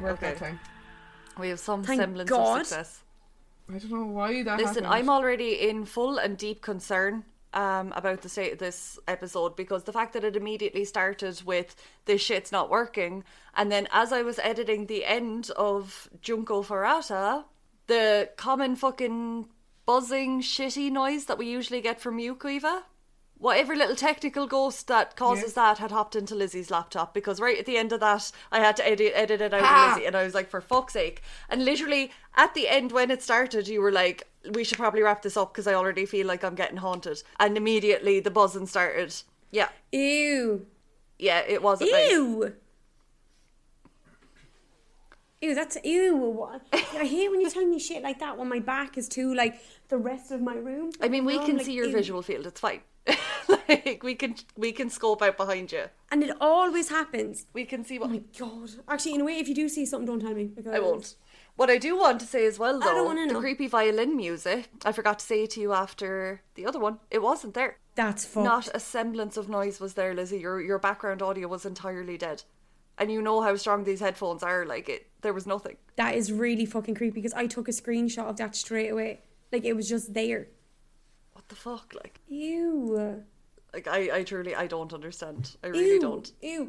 work that time. We have some Thank semblance God. of success. I don't know why that Listen, happened. I'm already in full and deep concern about the state of this episode, because the fact that it immediately started with this shit's not working, and then as I was editing the end of Junko Ferrata, the common fucking buzzing shitty noise that we usually get from you, Cueva, whatever little technical ghost that causes that had hopped into Lizzie's laptop, because right at the end of that I had to edit it out of Lizzie, and I was like, for fuck's sake. And literally at the end when it started, you were like, we should probably wrap this up because I already feel like I'm getting haunted. And immediately the buzzing started. Yeah. Ew. Yeah, it wasn't nice. Ew. Ew, that's ew. I hate when you tell me shit like that when my back is to like the rest of my room. I mean, we I'm can like, see your ew. visual field, it's fine. Like we can scope out behind you. And it always happens. We can see what... Oh my God. Actually, in a way, if you do see something, don't tell me. Because I won't. What I do want to say as well, I don't though, wanna the know. creepy violin music, I forgot to say to you after the other one, it wasn't there. That's fucked. Not a semblance of noise was there, Lizzie. Your background audio was entirely dead. And you know how strong these headphones are, there was nothing. That is really fucking creepy because I took a screenshot of that straight away. Like, it was just there. What the fuck, Ew. Like, I truly, I don't understand. I really don't. Ew.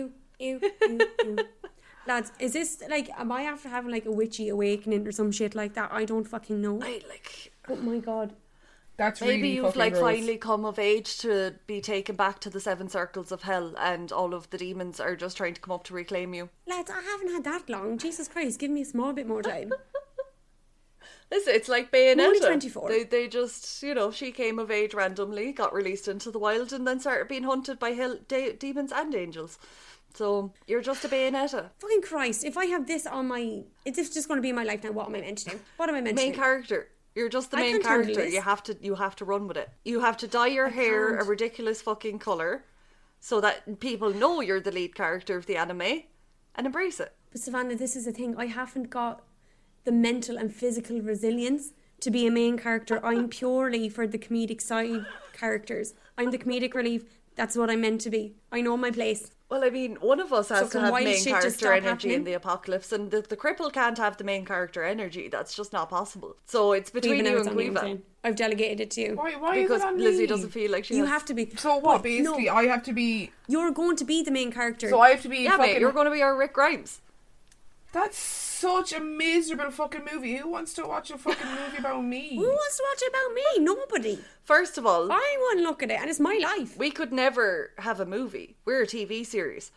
Lads, is this, like, am I after having, like, a witchy awakening or some shit like that? I don't fucking know. Oh my God. That's Maybe really you've, fucking gross. finally come of age to be taken back to the 7 circles of hell, and all of the demons are just trying to come up to reclaim you. Lads, I haven't had that long. Jesus Christ, give me a small bit more time. Listen, it's like Bayonetta. I'm only 24. They just, she came of age randomly, got released into the wild, and then started being hunted by demons and angels. So, you're just a Bayonetta. Fucking Christ, if I have this on my... Is this just going to be my life now? What am I meant to do? What am I meant to do? Main character. You're just the I main can't handle character. this. You have to run with it. You have to dye your hair can't. a ridiculous fucking colour so that people know you're the lead character of the anime and embrace it. But Savannah, this is the thing. I haven't got the mental and physical resilience to be a main character. I'm purely for the comedic side characters. I'm the comedic relief. That's what I'm meant to be. I know my place. Well, I mean, one of us has So to can have wild main shit just character stop energy happening? in the apocalypse, and the cripple can't have the main character energy. That's just not possible. So it's between Even you though it's and on you, I'm Quiva. saying. I've delegated it to you. Why Because is it on Lizzie me? doesn't feel like she You has... have to be. So what? But Basically, no, I have to be... you're going to be the main character. So I have to be Yeah, fucking... mate, you're going to be our Rick Grimes. That's such a miserable fucking movie. Who wants to watch a fucking movie about me? Who wants to watch it about me? Nobody. First of all, I want to look at it, and it's my life. we could never have a movie. We're a TV series.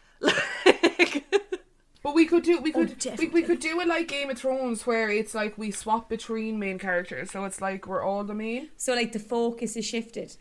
But we could do we definitely. could do it like Game of Thrones, where it's like we swap between main characters, so it's like we're all the main. So, like, the focus is shifted.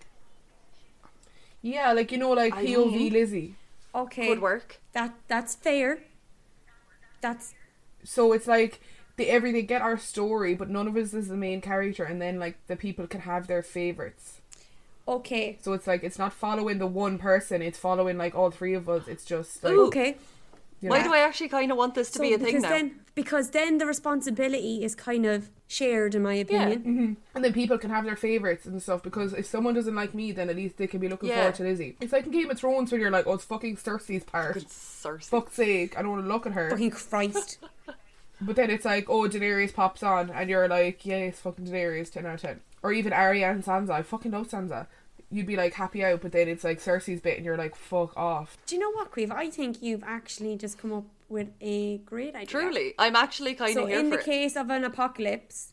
Yeah, like like I POV mean- Lizzie. Okay. Could work. That's fair. That's... So it's like they get our story, but none of us is the main character, and then like the people can have their favorites. Okay. So it's like it's not following the one person; it's following like all three of us. It's just like Okay. you Why know. do I actually kind of want this to be a thing now? Because then the responsibility is kind of shared, in my opinion. And then people can have their favourites and stuff, because if someone doesn't like me, then at least they can be looking Yeah. forward to Lizzie. It's like in Game of Thrones when you're like, oh, it's fucking Cersei's part. Good Cersei. Fuck's sake, I don't want to look at her. Fucking Christ. But then it's like, oh, Daenerys pops on, and you're like, yes, fucking Daenerys, 10 out of 10. Or even Arya and Sansa. I fucking love Sansa. You'd be like happy out, but then it's like Cersei's bit, and you're like, fuck off. Do you know what, Queeve? I think you've actually just come up with a great idea. Truly, I'm actually kind So of here in for the it. case of an apocalypse,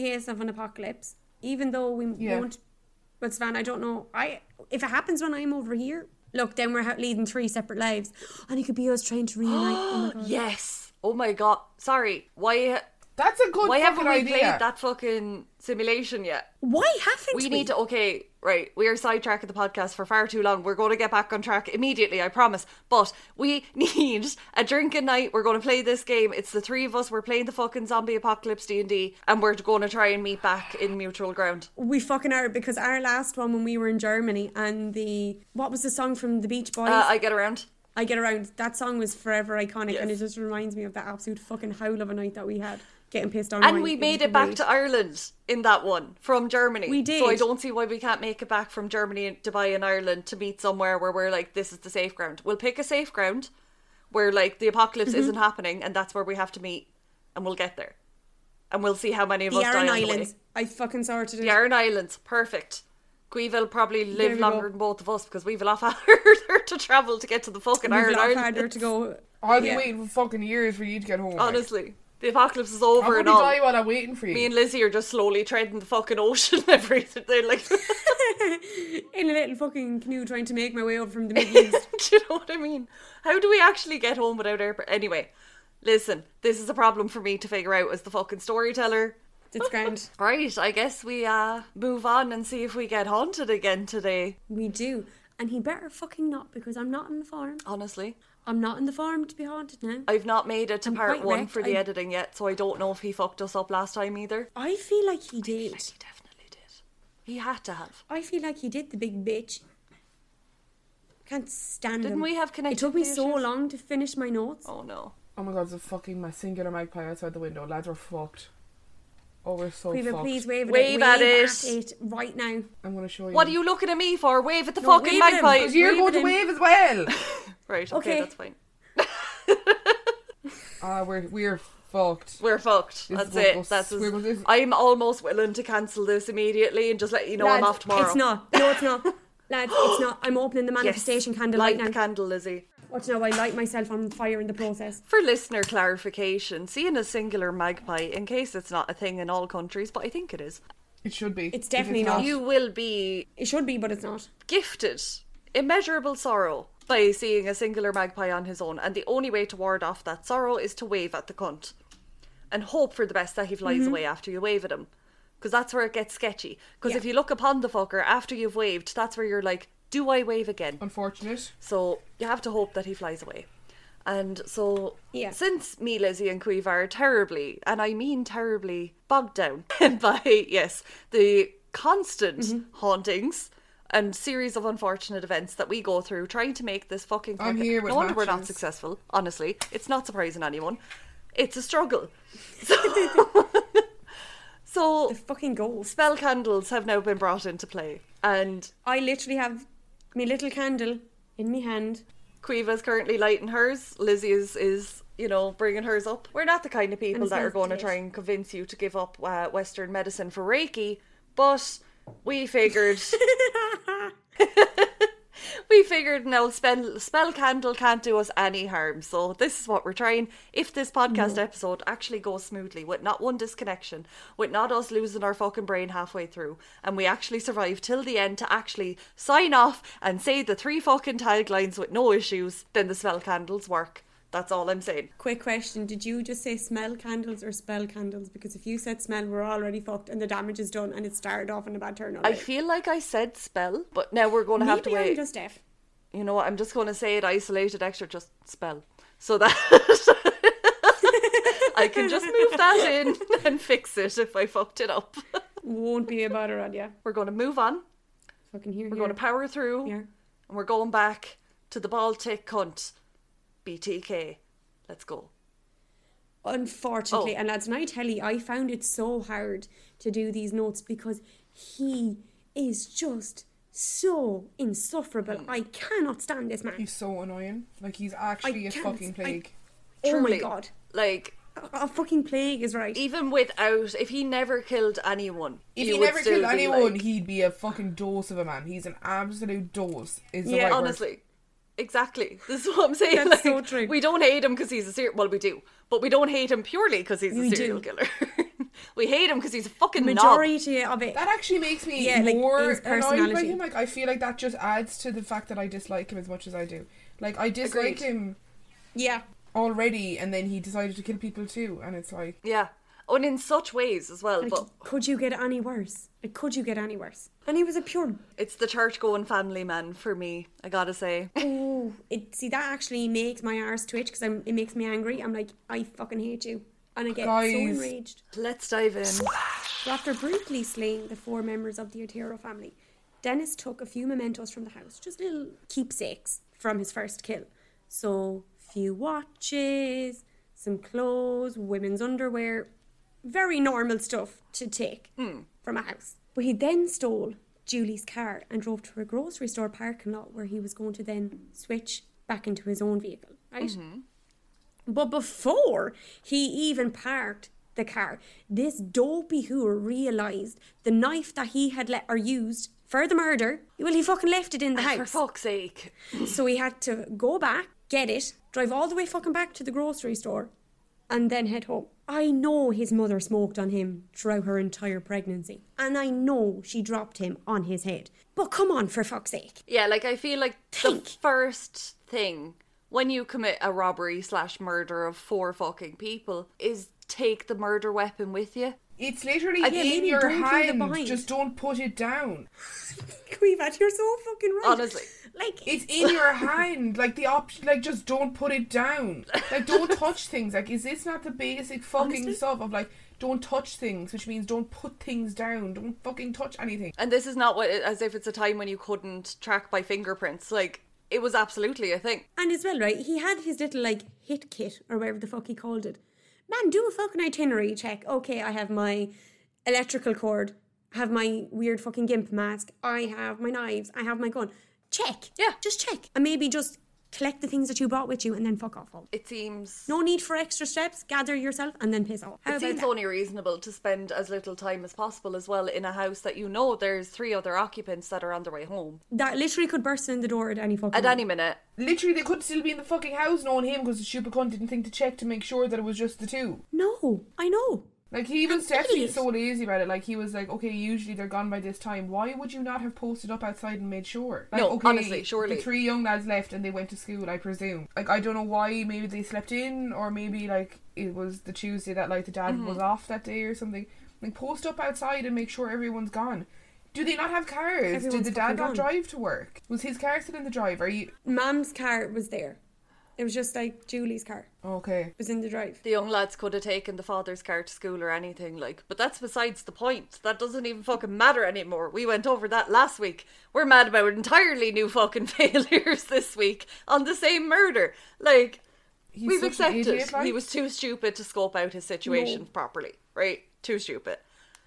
even though we won't... But Svan, I don't know. If it happens when I'm over here, look, then we're leading 3 separate lives. And it could be us trying to reunite. Oh my God. Yes. Oh my god. Sorry. Why That's a good haven't fucking we idea. played that fucking simulation yet? Why haven't we? We need to... Okay, right. We are sidetracking the podcast for far too long. We're going to get back on track immediately, I promise. But we need a drinking night. We're going to play this game. It's the 3 of us. We're playing the fucking zombie apocalypse D&D. And we're going to try and meet back in mutual ground. We fucking are, because our last one when we were in Germany, and what was the song from the Beach Boys? I Get Around. I Get Around. That song was forever iconic, Yes. and it just reminds me of that absolute fucking howl of a night that we had, getting pissed on. And wine. we was made it back great. to Ireland in that one from Germany. We did. So I don't see why we can't make it back from Germany and Dubai and Ireland to meet somewhere where we're like, this is the safe ground. We'll pick a safe ground. where like the apocalypse isn't happening, and that's where we have to meet, and we'll get there, and we'll see how many of The us die Aran on the way. Islands. I fucking sorted it. The Aran Islands, perfect. Queeville probably There live we longer go. than both of us because we've a lot farther to travel to get to the fucking We've a Aran lot Islands. farther to go. I'll be Yeah. waiting for fucking years for you to get home. like. Honestly, the apocalypse is I'll over probably and all. die while I'm waiting for you. Me and Lizzie are just slowly treading the fucking ocean every day. Like, In a little fucking canoe trying to make my way over from the Middle East. do you know what I mean? How do we actually get home without airport? Anyway, listen, this is a problem for me to figure out as the fucking storyteller. It's grand. Right, I guess we move on and see if we get haunted again today. We do. And he better fucking not, because I'm not in the farm. Honestly, I'm not in the farm to be haunted now. I've not made it to I'm part quite one wrecked. for the I- editing yet, so I don't know if he fucked us up last time either. I feel like he did. He definitely did. He had to have. I feel like he did, the big bitch. Can't stand him. Didn't we have It connected took me so issues? long to finish my notes. Oh no. Oh my god, there's a fucking my singular magpie outside the window. Lads, we're fucked. Oh, we're so Weaver, fucked. please wave at Wave it. at it right now. I'm going to show you. What are you looking at me for? Wave at the No, fucking wave at him, magpie. Because you're Wave going at to him. wave as well. Right, Okay. that's fine. We're fucked. We're fucked. This That's is what it. goes- That's we're going to- I'm almost willing to cancel this immediately and just let you know I'm Lads, off tomorrow. It's not. No, it's not. Lads, it's not. I'm opening the manifestation candle Light right now. the candle, Lizzie. Watch now, I light myself on fire in the process. For listener clarification, seeing a singular magpie, in case it's not a thing in all countries, but I think it is, It should be. It's If definitely not. you will be It should be, but it's not. gifted immeasurable sorrow by seeing a singular magpie on his own, and the only way to ward off that sorrow is to wave at the cunt and hope for the best that he flies away after you wave at him, because that's where it gets sketchy. Because Yeah. if you look upon the fucker after you've waved, that's where you're like, do I wave again? Unfortunate. So you have to hope that he flies away. And so, Yeah. since me, Lizzie and Queeve are terribly, and I mean terribly, bogged down by, yes, the constant hauntings and series of unfortunate events that we go through trying to make this fucking I'm here with no wonder we're not matches. successful, honestly. It's not surprising anyone. It's a struggle. So The fucking ghost. spell candles have now been brought into play, and I literally have my little candle in my hand. Quiva is currently lighting hers. Lizzie is bringing hers up. We're not the kind of people And it that are smells going to delicious. try and convince you to give up Western medicine for Reiki, but we figured an old spell candle can't do us any harm. So this is what we're trying. If this podcast episode actually goes smoothly, with not one disconnection, with not us losing our fucking brain halfway through, and we actually survive till the end to actually sign off and say the 3 fucking taglines with no issues, then the spell candles work. That's all I'm saying. Quick question, did you just say smell candles or spell candles? Because if you said smell, we're already fucked and the damage is done and it started off in a bad turn I already. feel like I said spell, but now we're going to have to Maybe I'm wait. just deaf. You know what? I'm just going to say it isolated extra, just spell. So that I can just move that in and fix it if I fucked it up. Won't be a bother on ya. We're going to move on. Fucking here, We're going to power through. Here. And we're going back to the Baltic cunt. BTK. Let's go. Unfortunately, Oh. and lads, and I tell you, I found it so hard to do these notes because he is just so insufferable. I cannot stand this man. He's so annoying. Like, he's actually a can't- fucking plague. Oh my Truly. god. Like, A fucking plague is right. even without, if he never killed anyone, If you he would never still killed be anyone, like- he'd be a fucking dose of a man. He's an absolute dose. Is the Yeah, right word. honestly. Exactly. This is what I'm saying. That's like, so true. We don't hate him because he's a serial... Well, we do. But we don't hate him purely because he's a We serial do. killer. We hate him because he's a fucking knob. Majority of it. That actually makes me Yeah, like, more his annoyed by personality. him. Like, I feel like that just adds to the fact that I dislike him as much as I do. Like, I dislike Agreed. him Yeah. already, and then he decided to kill people too, and it's like... Yeah. And in such ways as well. Like, But could you get any worse? Like, could you get any worse? And he was a pure. it's the church-going family man for me, I gotta say. Oh, see, that actually makes my arse twitch because it makes me angry. I'm like, I fucking hate you. And I get so Guys. enraged. Let's dive in. So after brutally slaying the 4 members of the Otero family, Dennis took a few mementos from the house, just little keepsakes from his first kill. So, few watches, some clothes, women's underwear, very normal stuff to take from a house. But he then stole Julie's car and drove to a grocery store parking lot where he was going to then switch back into his own vehicle. right? But before he even parked the car, this dopey hooer realised the knife that he had used for the murder, well, he fucking left it in the For house. fuck's sake. So he had to go back, get it, drive all the way fucking back to the grocery store, and then head home. I know his mother smoked on him throughout her entire pregnancy. And I know she dropped him on his head. But come on, for fuck's sake. Yeah, like, I feel like Think. the first thing when you commit a robbery / murder of 4 fucking people is take the murder weapon with you. It's literally Yeah, in maybe your don't leave it hand. behind. Just don't put it down. Queevat, you're so fucking right. Honestly. Like, It's in your hand. Like the option, like just don't put it down. Like don't touch things. Like is this not the basic fucking Honestly? stuff of like don't touch things, which means don't put things down. Don't fucking touch anything. And this is not what, as if it's a time when you couldn't track by fingerprints. Like, it was absolutely a thing. and as well, right, he had his little, like, hit kit, or whatever the fuck he called it. Man, do a fucking itinerary check. Okay, I have my electrical cord, I have my weird fucking gimp mask, I have my knives, I have my gun. Check. Yeah. Just check. And maybe just collect the things that you brought with you and then fuck off home. It seems... No need for extra steps. Gather yourself and then piss off. How It about seems that? only reasonable to spend as little time as possible as well in a house that you know there's 3 other occupants that are on their way home. That literally could burst in the door at any fucking At moment. any minute. Literally, they could still be in the fucking house knowing him because the stupid cunt didn't think to check to make sure that it was just the two. No, I know. Like he was An definitely idiot. so lazy about it. Like he was like, okay, usually they're gone by this time. Why would you not have posted up outside and made sure? Like, No, okay, honestly, surely. the 3 young lads left and they went to school, I presume. Like I don't know why. Maybe they slept in, or maybe like it was the Tuesday that like the dad was off that day or something. Like post up outside and make sure everyone's gone. Do they not have cars? Everyone's Did the dad fucking not gone. drive to work? Was his car still in the drive? Are you Mum's car was there. It was just like Julie's car. okay? It was in the drive. The young lads could have taken the father's car to school or anything, like, but that's besides the point. That doesn't even fucking matter anymore. We went over that last week. We're mad about entirely new fucking failures this week on the same murder. Like, He's we've such an accepted idiot, like. he was too stupid to scope out his situation No. properly, right? Too stupid.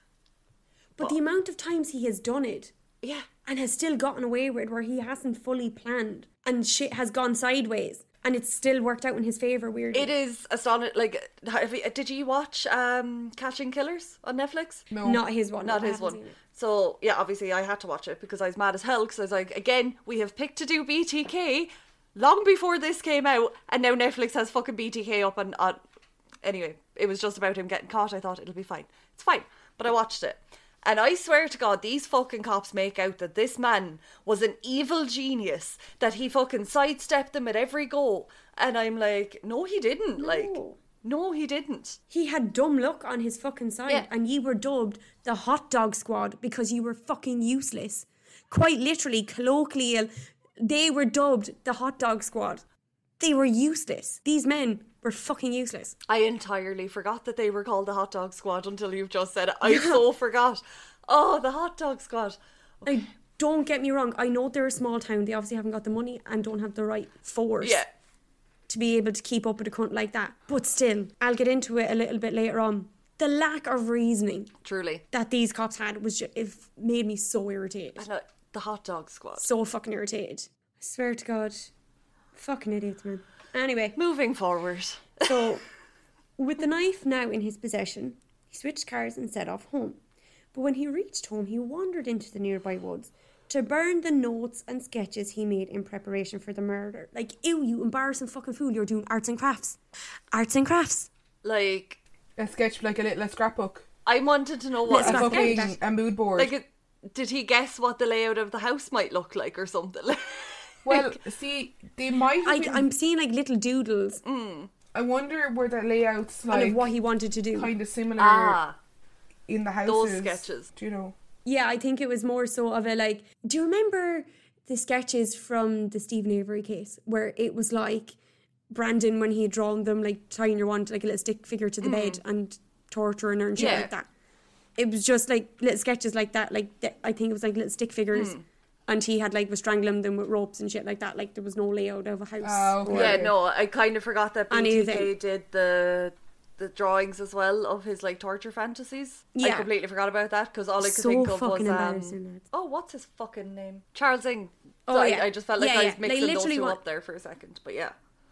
But the amount of times he has done it Yeah. and has still gotten away with it where he hasn't fully planned and shit has gone sideways and it's still worked out in his favour weirdly. It is astonishing. Like, did you watch Catching Killers on Netflix? No, Not his one. Not I his haven't one. seen it. So, yeah, obviously I had to watch it because I was mad as hell because I was like, again, we have picked to do BTK long before this came out and now Netflix has fucking BTK up on... Anyway, it was just about him getting caught. I thought it'll be fine. It's fine. But I watched it. And I swear to God, these fucking cops make out that this man was an evil genius, that he fucking sidestepped them at every go. And I'm like, no, he didn't. Like, no, he didn't. He had dumb luck on his fucking side Yeah. and you were dubbed the hot dog squad because you were fucking useless. Quite literally, colloquial, they were dubbed the hot dog squad. They were useless. These men were fucking useless. I entirely forgot that they were called the Hot Dog Squad until you've just said it. I so forgot. Oh, the Hot Dog Squad. Like, don't get me wrong, I know they're a small town, they obviously haven't got the money and don't have the right force Yeah. to be able to keep up with a cunt like that. But still, I'll get into it a little bit later on. The lack of reasoning Truly. that these cops had was just, it made me so irritated. And the Hot Dog Squad. So fucking irritated. I swear to God. Fucking idiots, man. Anyway, Moving forward. so with the knife now in his possession, he switched cars and set off home. But when he reached home, he wandered into the nearby woods to burn the notes and sketches he made in preparation for the murder. Like, ew, you embarrassing fucking fool, you're doing arts and crafts. Arts and crafts. Like, a sketch like a scrapbook, I wanted to know Let's a what... not fucking that. a mood board. did he guess what the layout of the house might look like or something? Well, see, they might have been, I'm seeing like little doodles I wonder were the layouts and of like what he wanted to do. kind of similar Ah. in the houses. Those sketches. Do you know? Yeah, I think it was more so of a like, do you remember the sketches from the Stephen Avery case where it was like Brandon when he had drawn them like tying your wand to like a little stick figure to the bed and torturing her and shit Yeah. like that. It was just like little sketches like that. Like I think it was like little stick figures. And he had like was strangling them with ropes and shit like that. Like there was no layout of a house. Ah, okay. or- Yeah, no, I kind of forgot that BTK Anything. did the drawings as well of his like torture fantasies. I Yeah. completely forgot about that because all I could So think of fucking was embarrassing, lads. oh, what's his fucking name? Charles Ng. Oh, So yeah. I just felt like Yeah, I yeah. was mixing They those literally two want- up there for a second, but yeah.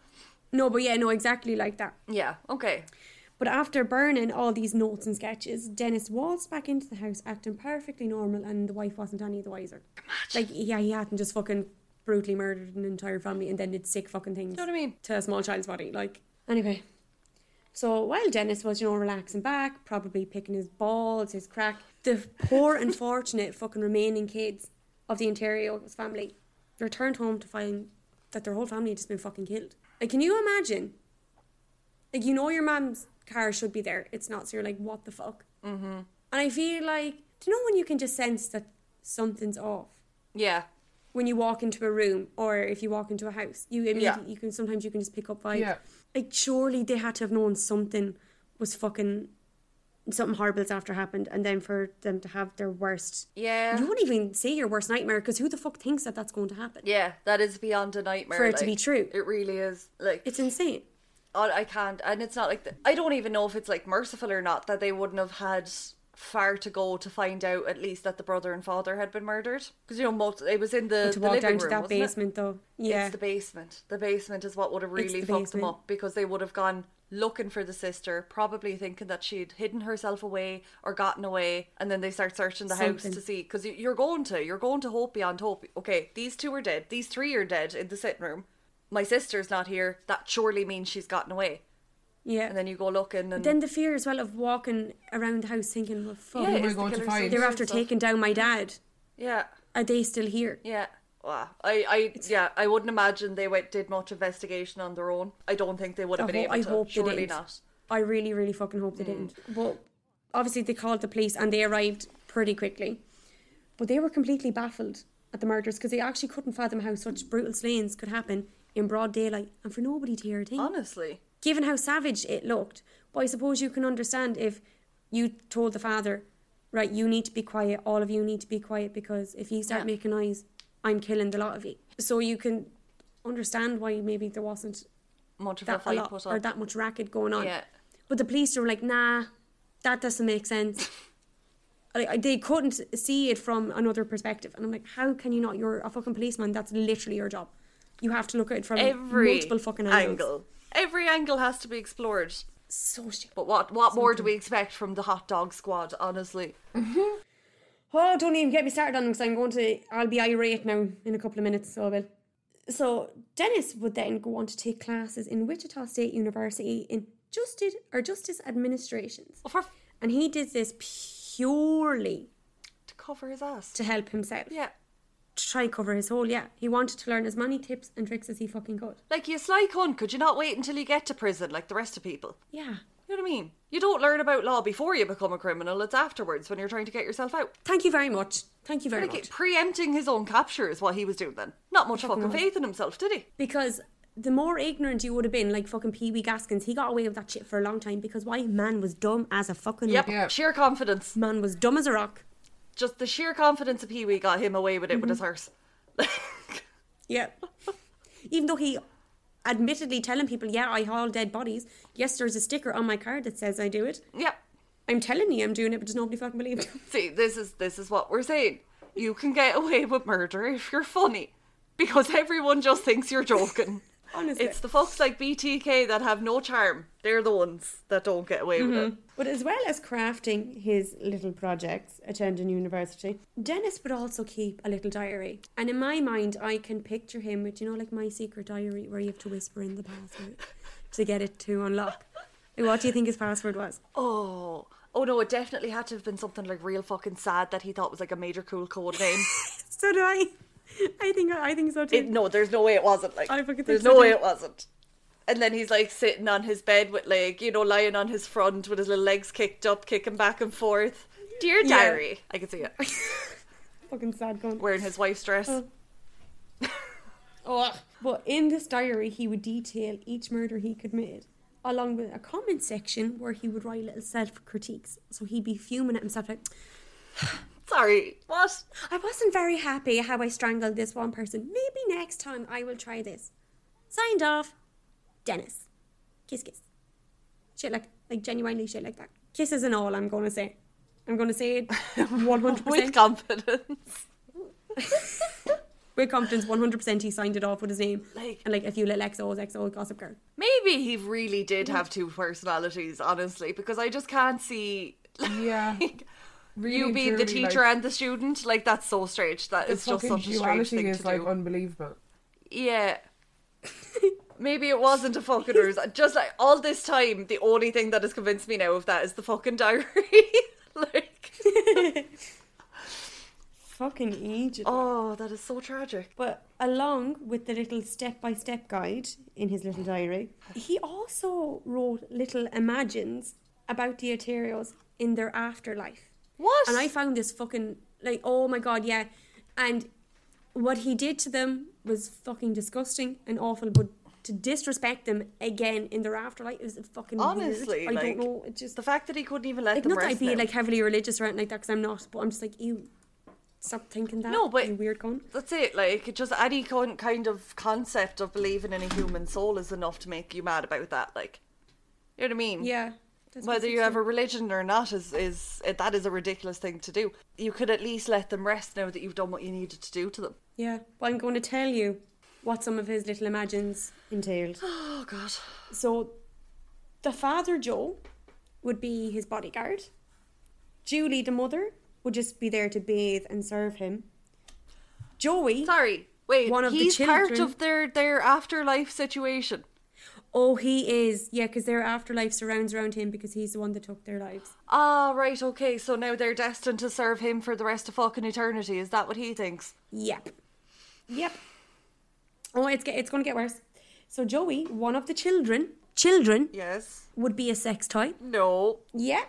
No, but yeah, no, exactly like that. Yeah, okay. But after burning all these notes and sketches, Dennis waltzed back into the house acting perfectly normal, and the wife wasn't any the wiser. Like, yeah, he hadn't just fucking brutally murdered an entire family and then did sick fucking things. You know what I mean? To a small child's body. Like, anyway. So while Dennis was, relaxing back, probably picking his balls, his crack, the poor unfortunate fucking remaining kids of the Interior's family returned home to find that their whole family had just been fucking killed. Like, can you imagine? Like, your mum's car should be there. It's not, so you're like, what the fuck? Mm-hmm. And I feel like, do you know when you can just sense that something's off? Yeah. When you walk into a room, or if you walk into a house, you can sometimes you can just pick up vibes. Yeah. Like, surely they had to have known something horrible's after happened, and then for them to have their worst. Yeah. You won't even say your worst nightmare, because who the fuck thinks that that's going to happen? Yeah, that is beyond a nightmare. For it to be true. It really is. Like, it's insane. I can't, and it's not like I don't even know if it's like merciful or not that they wouldn't have had far to go to find out at least that the brother and father had been murdered, because it was in the to walk living down to room, that wasn't basement it? though. Yeah, it's the basement. The basement is what would have really the fucked them basement. up, because they would have gone looking for the sister, probably thinking that she'd hidden herself away or gotten away, and then they start searching the house to see, because you're going to hope beyond hope. Okay, these two are dead, these three are dead in the sitting room, my sister's not here, that surely means she's gotten away. Yeah. And then you go looking, and then the fear as well of walking around the house thinking, well, fuck, yeah, Who am I is the going to killer find? still they're here after and stuff? taking down my dad. Yeah. Are they still here? Yeah. Wow. I wouldn't imagine they did much investigation on their own. I don't think they would have been able I to. hope they Surely didn't. not. I really, really fucking hope they didn't. But obviously they called the police and they arrived pretty quickly. But they were completely baffled at the murders, because they actually couldn't fathom how such brutal slayings could happen in broad daylight and for nobody to hear a thing. Honestly. Given how savage it looked. But I suppose you can understand if you told the father, right, you need to be quiet, all of you need to be quiet, because if you start making noise, I'm killing the lot of you. So you can understand why maybe there wasn't Much of a that fight lot put or up. that much racket going on. Yeah. But the police were like, nah, that doesn't make sense. They couldn't see it from another perspective. And I'm like, how can you not? You're a fucking policeman. That's literally your job. You have to look at it from multiple fucking angles. Every angle has to be explored. So stupid. But what more do we expect from the hot dog squad, honestly? Oh, don't even get me started on them, because I'll be irate now in a couple of minutes, so I will. So Dennis would then go on to take classes in Wichita State University in Justice Administrations. And he did this purely To cover his ass. to help himself. Yeah. To try and cover his hole, yeah. He wanted to learn as many tips and tricks as he fucking could. Like, you sly cunt, could you not wait until you get to prison like the rest of people? Yeah. You know what I mean? You don't learn about law before you become a criminal, it's afterwards when you're trying to get yourself out. Thank you very much. Thank you very much. Preempting his own capture is what he was doing then. Not much fucking faith in himself, did he? Because the more ignorant you would have been, like fucking Pee Wee Gaskins, he got away with that shit for a long time, because why? Man was dumb as a fucking rock. Yeah. Sheer confidence. Man was dumb as a rock. Just the sheer confidence of Pee-wee got him away with it with his horse. Yeah. Even though he admittedly telling people, yeah, I haul dead bodies. Yes, there's a sticker on my car that says I do it. Yeah. I'm telling you I'm doing it, but just nobody fucking believed it. See, this is what we're saying. You can get away with murder if you're funny, because everyone just thinks you're joking. Honestly. It's the fucks like BTK that have no charm. They're the ones that don't get away with it. But as well as crafting his little projects, attending university, Dennis would also keep a little diary. And in my mind, I can picture him with, like my secret diary where you have to whisper in the password to get it to unlock. What do you think his password was? Oh no, it definitely had to have been something like real fucking sad that he thought was like a major cool code name. So do I. I think so too. No, there's no way it wasn't. Like, I fucking think there's so no way too. it wasn't. And then he's like sitting on his bed with like, lying on his front with his little legs kicked up, kicking back and forth. Dear diary. Yeah. I can see it. Fucking sad cunt. Wearing his wife's dress. Oh. But in this diary, he would detail each murder he committed, along with a comment section where he would write little self-critiques. So he'd be fuming at himself like, Sorry, what? I wasn't very happy how I strangled this one person. Maybe next time I will try this. Signed off, Dennis. Kiss, kiss. Shit like genuinely shit like that. Kisses and all, I'm going to say. I'm going to say it 100%. With confidence. with confidence, 100% he signed it off with his name. Like- And like a few little XOs, XO Gossip Girl. Maybe he really did have two personalities, honestly, because I just can't see Yeah. Really you and being the truly, teacher like, and the student. Like, that's so strange. That the is just fucking such a strange duality thing is to like do. unbelievable. Yeah. Maybe it wasn't a fucking ruse. Just like all this time, the only thing that has convinced me now of that is the fucking diary. Like, Fucking Egypt. oh, that is so tragic. But along with the little step-by-step guide in his little diary, he also wrote little imagines about the Eterios in their afterlife. What? And I found this fucking, like, oh my god, yeah. And what he did to them was fucking disgusting and awful, but to disrespect them again in their afterlife is fucking Honestly, weird. I like, don't know. It just, the fact that he couldn't even let like, them not that rest I'd be now. like heavily religious or anything like that, because I'm not, but I'm just like, ew, stop thinking that. No, but- you weird cunt. That's it. Like, just any kind of concept of believing in a human soul is enough to make you mad about that. Like, you know what I mean? Yeah. that's Whether you basically- have a religion or not is that is a ridiculous thing to do. You could at least let them rest now that you've done what you needed to do to them. Yeah, but I'm going to tell you what some of his little imagines entailed. Oh God. So, the father, Joe, would be his bodyguard. Julie, the mother, would just be there to bathe and serve him. Joey, Sorry. Wait. One of the he's part children- of their afterlife situation. oh, he is, yeah, because their afterlife surrounds around him because he's the one that took their lives. Ah, right. Okay. So now they're destined to serve him for the rest of fucking eternity. Is that what he thinks? Yep. Oh, it's going to get worse. So, Joey, one of the children Yes. would be a sex toy. No. Yeah.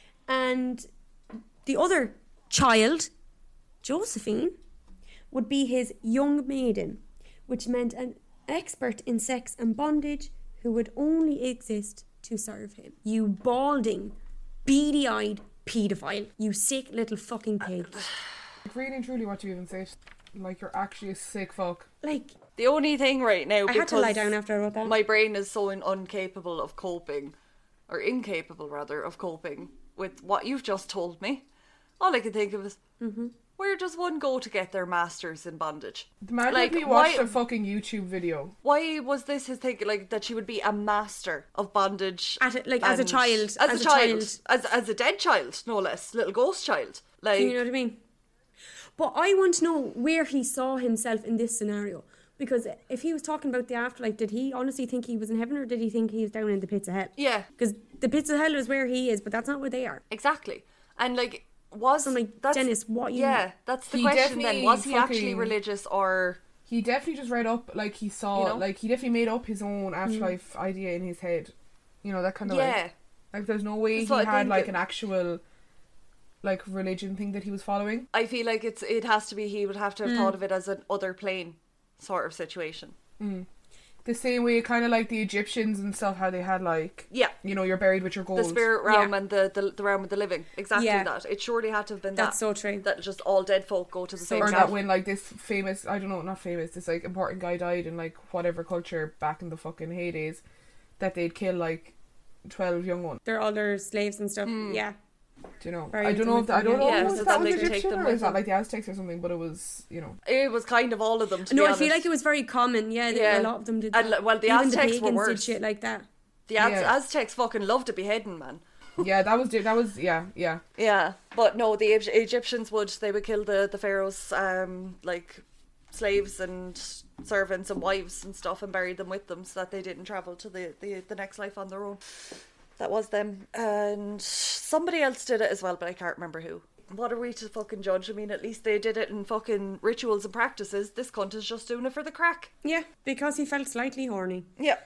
And the other child, Josephine, would be his young maiden, which meant an expert in sex and bondage who would only exist to serve him. You balding, beady-eyed paedophile. You sick little fucking pig. Like, really and truly, what do you even say? Like, you're actually a sick fuck. Like, The only thing right now, I because had to lie down after I wrote that. my brain is so incapable of coping, or incapable rather, of coping with what you've just told me. All I can think of is, where does one go to get their masters in bondage? Imagine Like, if he watched why- a fucking YouTube video. Why was this his thing? Like, that she would be a master of bondage, As a child, as a dead child, no less, little ghost child. Like, You know what I mean? But I want to know where he saw himself in this scenario. Because if he was talking about the afterlife, did he honestly think he was in heaven or did he think he was down in the pits of hell? yeah, Because the pits of hell is where he is, but that's not where they are. exactly. And like, was So I'm like, that's- Dennis, what you... Yeah, that's the He question. Then definitely was he actually fucking- religious or? He definitely just read up, like, he saw, You know? like, he definitely made up his own afterlife idea in his head. You know, that kind of, Yeah. like, there's no way That's he what I had, think like, it- an actual, like, religion thing that he was following. I feel like it has to be, he would have to have thought of it as an other plane sort of situation. The same way, kind of like the Egyptians and stuff, how they had, like, Yeah. you know, you're buried with your gold. The spirit realm Yeah. and the realm of the living. Exactly Yeah. that. It surely had to have been That's that. so true. That just all dead folk go to the same Or shop. that when, like, this famous, I don't know, not famous, this, like, important guy died in, like, whatever culture back in the fucking heydays, that they'd kill, like, 12 young ones. They're all their slaves and stuff. Hmm. Yeah. Do you know? Very I don't know if that, I don't know Yeah, if so that then was they could take Egyptian them or with is that them. like the Aztecs or something, but it was, you know. It was kind of all of them, to No, be I honest. feel like it was very common. Yeah, Yeah. a lot of them did And, that. well, the Even Aztecs the were pagans worse. did shit like that. The Yeah. Aztecs fucking loved a beheading, man. Yeah, that was yeah. Yeah, but no, the Egyptians they would kill the pharaohs, like slaves and servants and wives and stuff, and bury them with them so that they didn't travel to the next life on their own. That was them, and somebody else did it as well, but I can't remember who. What are we to fucking judge? I mean, at least they did it in fucking rituals and practices. This cunt is just doing it for the crack. Yeah, because he felt slightly horny. Yeah.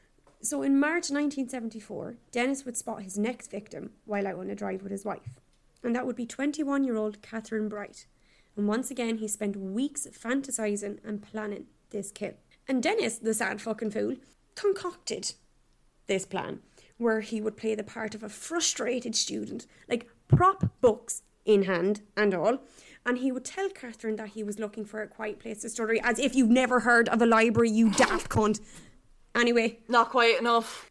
So in March 1974, Dennis would spot his next victim while out on a drive with his wife. And that would be 21-year-old Catherine Bright. And once again, he spent weeks fantasizing and planning this kill. And Dennis, the sad fucking fool, concocted this plan where he would play the part of a frustrated student, like prop books in hand and all. And he would tell Catherine that he was looking for a quiet place to study, as if you've never heard of a library, you daft cunt. Anyway. Not quiet enough.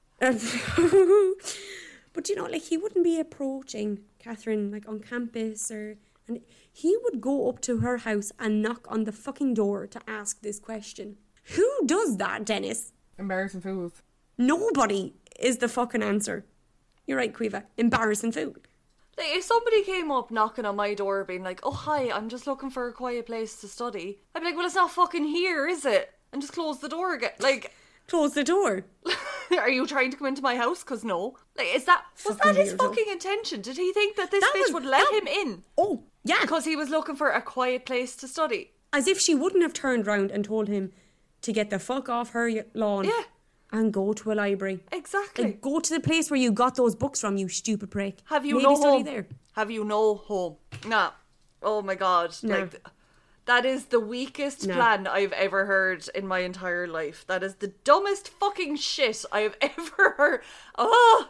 But you know, like, he wouldn't be approaching Catherine like on campus or And he would go up to her house and knock on the fucking door to ask this question. Who does that, Dennis? Embarrassing fools. Nobody is the fucking answer. You're right, Quiva. Embarrassing fool. Like, if somebody came up knocking on my door being like, oh, hi, I'm just looking for a quiet place to study, I'd be like, well, it's not fucking here, is it? And just close the door again. Like... Close the door. Are you trying to come into my house? Because no. Like, was that his fucking intention? Did he think that this bitch would let him in? Oh, yeah. Because he was looking for a quiet place to study. As if she wouldn't have turned round and told him to get the fuck off her lawn. Yeah. And go to a library. Exactly. Like, go to the place where you got those books from, you stupid prick. Have you Maybe no study home? There. Have you no home? Nah. Oh my God. Nah. Like, that is the weakest plan I've ever heard in my entire life. That is the dumbest fucking shit I've ever heard. Oh,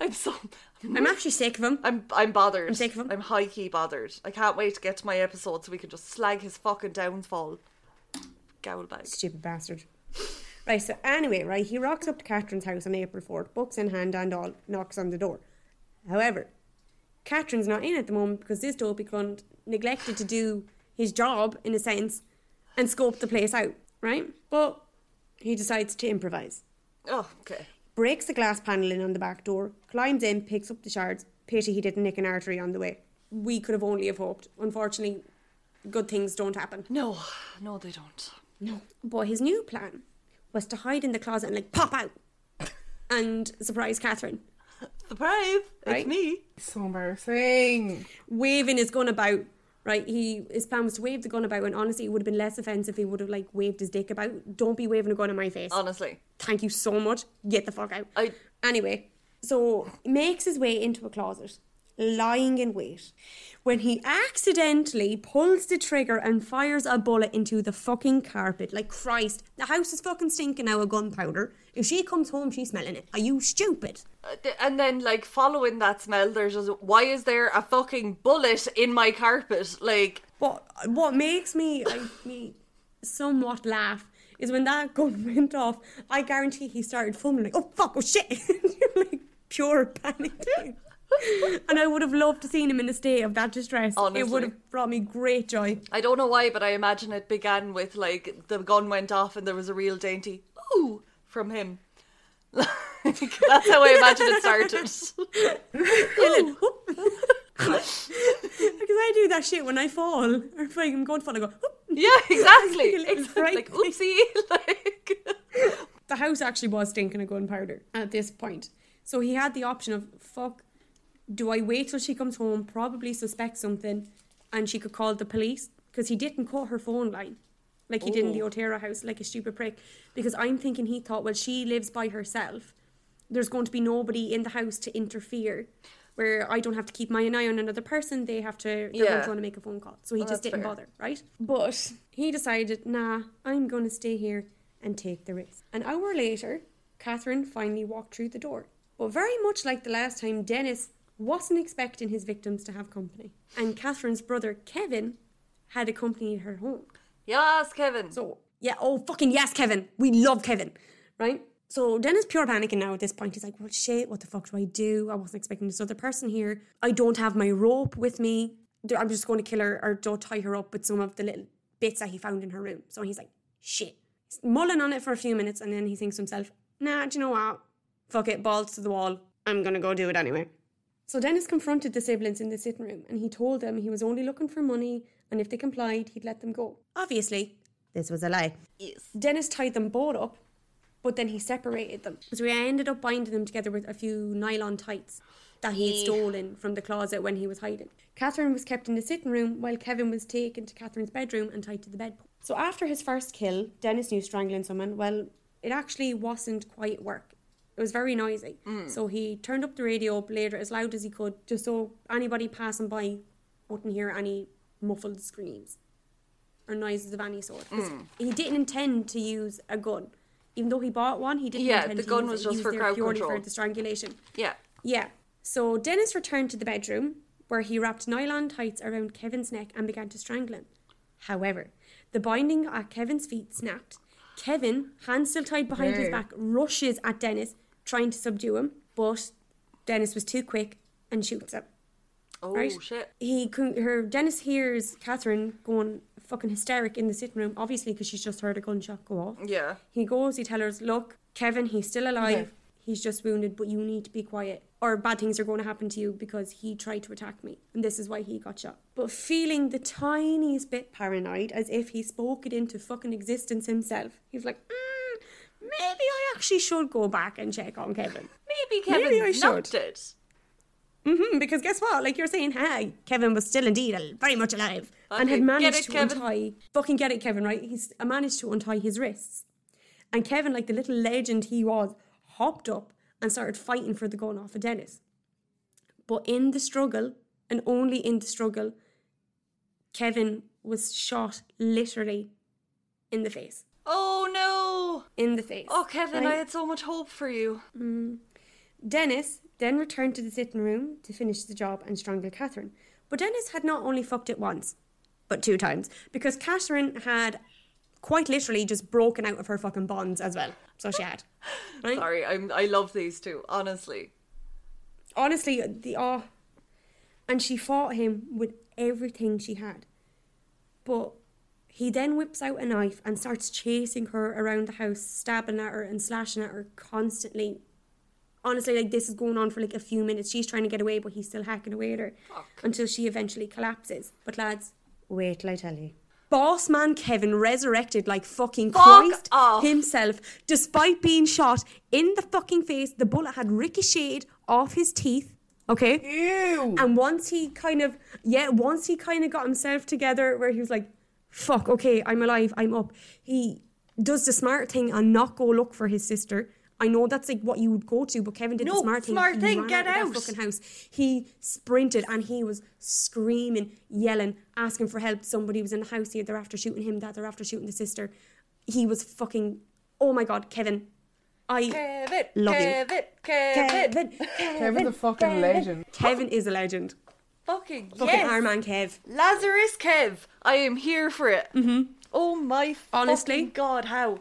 I'm actually sick of him. I'm bothered. I'm sick of him. I'm high key bothered. I can't wait to get to my episode so we can just slag his fucking downfall. Gowl bag. Stupid bastard. Right, so anyway, right, he rocks up to Catherine's house on April 4th, books in hand and all, knocks on the door. However, Catherine's not in at the moment because this dopey cunt neglected to do his job, in a sense, and scope the place out, right? But he decides to improvise. Oh, okay. Breaks the glass panel in on the back door, climbs in, picks up the shards. Pity he didn't nick an artery on the way. We could have only have hoped. Unfortunately, good things don't happen. No, they don't. No. But his new plan was to hide in the closet and, like, pop out and surprise Catherine. Surprise! Right? It's me. So embarrassing. Waving his gun about. Right, his plan was to wave the gun about, and honestly, it would have been less offensive if he would have, like, waved his dick about. Don't be waving a gun in my face. Honestly. Thank you so much. Get the fuck out. I Anyway, so he makes his way into a closet, lying in wait, when he accidentally pulls the trigger and fires a bullet into the fucking carpet. Like, Christ, the house is fucking stinking now of gunpowder. If she comes home, she's smelling it. Are you stupid? And then, like, following that smell, there's just, why is there a fucking bullet in my carpet? Like... What makes me somewhat laugh is when that gun went off, I guarantee he started fumbling, like, oh fuck, oh shit. Like, pure panic. And I would have loved to seen him in a state of that distress. Honestly. It would have brought me great joy. I don't know why, but I imagine it began with, like, the gun went off and there was a real dainty ooh from him. Like, that's how I imagine it started. Because I do that shit when I fall, or if I'm going to fall, I go, whoop. Yeah, exactly. Right. Like, oopsie. Like, the house actually was stinking of gunpowder at this point. So he had the option of, fuck, do I wait till she comes home, probably suspect something, and she could call the police? Because he didn't cut her phone line like he did in the Otero house, like a stupid prick. Because I'm thinking he thought, well, she lives by herself. There's going to be nobody in the house to interfere, where I don't have to keep my eye on another person. They're going to make a phone call. So he just didn't bother, right? But he decided, nah, I'm going to stay here and take the risk. An hour later, Catherine finally walked through the door. But very much like the last time, Dennis wasn't expecting his victims to have company. And Catherine's brother, Kevin, had accompanied her home. yes, Kevin. So, yeah, oh, fucking yes, Kevin. We love Kevin, right? So Dennis pure panicking now at this point. He's like, well, shit, what the fuck do I do? I wasn't expecting this other person here. I don't have my rope with me. I'm just going to kill her or don't tie her up with some of the little bits that he found in her room. So he's like, shit. He's mulling on it for a few minutes and then he thinks to himself, nah, do you know what? Fuck it, balls to the wall. I'm going to go do it anyway. So Dennis confronted the siblings in the sitting room and he told them he was only looking for money and if they complied, he'd let them go. Obviously, this was a lie. Yes. Dennis tied them both up, but then he separated them. So he ended up binding them together with a few nylon tights that he had stolen from the closet when he was hiding. Catherine was kept in the sitting room while Kevin was taken to Catherine's bedroom and tied to the bed. So after his first kill, Dennis knew strangling someone, well, it actually wasn't quite work. It was very noisy. So he turned up the radio, played it as loud as he could, just so anybody passing by wouldn't hear any muffled screams or noises of any sort. He didn't intend to use a gun. Even though he bought one, he didn't intend to use it. Yeah, the gun was just for crowd purely control. for the strangulation. Yeah. Yeah. So Dennis returned to the bedroom where he wrapped nylon tights around Kevin's neck and began to strangle him. However, the binding at Kevin's feet snapped. Kevin, hands still tied behind his back, rushes at Dennis, trying to subdue him, but Dennis was too quick and shoots him. Oh, right? shit. Dennis hears Catherine going fucking hysteric in the sitting room, obviously because she's just heard a gunshot go off. Yeah. He goes, he tells her, look, Kevin, he's still alive. Okay. He's just wounded, but you need to be quiet or bad things are going to happen to you because he tried to attack me and this is why he got shot. But feeling the tiniest bit paranoid, as if he spoke it into fucking existence himself. He's like, maybe I actually should go back and check on Kevin. Maybe Kevin Maybe I should. knocked it. Because guess what? Like you're saying, hey, Kevin was still indeed very much alive and Okay, had managed get it, to Kevin. untie. Fucking get it, Kevin, right? He's managed to untie his wrists. And Kevin, like the little legend he was, hopped up and started fighting for the gun off of Dennis. But in the struggle, and only in the struggle, Kevin was shot literally in the face. Oh, no. In the face. Oh, Kevin, right? I had so much hope for you. Dennis then returned to the sitting room to finish the job and strangle Catherine. But Dennis had not only fucked it once, but 2 times. Because Catherine had quite literally just broken out of her fucking bonds as well. So she had. Right? Sorry, I love these two, honestly. Honestly, and she fought him with everything she had. But he then whips out a knife and starts chasing her around the house, stabbing at her and slashing at her constantly. Honestly, like this is going on for like a few minutes. She's trying to get away, but he's still hacking away at her. Fuck. Until she eventually collapses. But lads, wait till I tell you. Boss man Kevin resurrected like fucking Christ off. himself, despite being shot in the fucking face. The bullet had ricocheted off his teeth. Okay. Ew. And once he kind of got himself together where he was like, fuck, okay, I'm alive, I'm up. He does the smart thing and not go look for his sister. I know that's like what you would go to, but Kevin did the smart thing. He ran get of out. that fucking house. He sprinted and he was screaming, yelling, asking for help. Somebody was in the house here. They're after shooting him. They're after shooting the sister. He was fucking, oh my God, Kevin. I love you. Kevin. Kevin's a fucking legend. Kevin is a legend. Fucking Fucking our yes. man Kev. Lazarus Kev. I am here for it. Mm-hmm. Oh my Honestly? fucking God. How?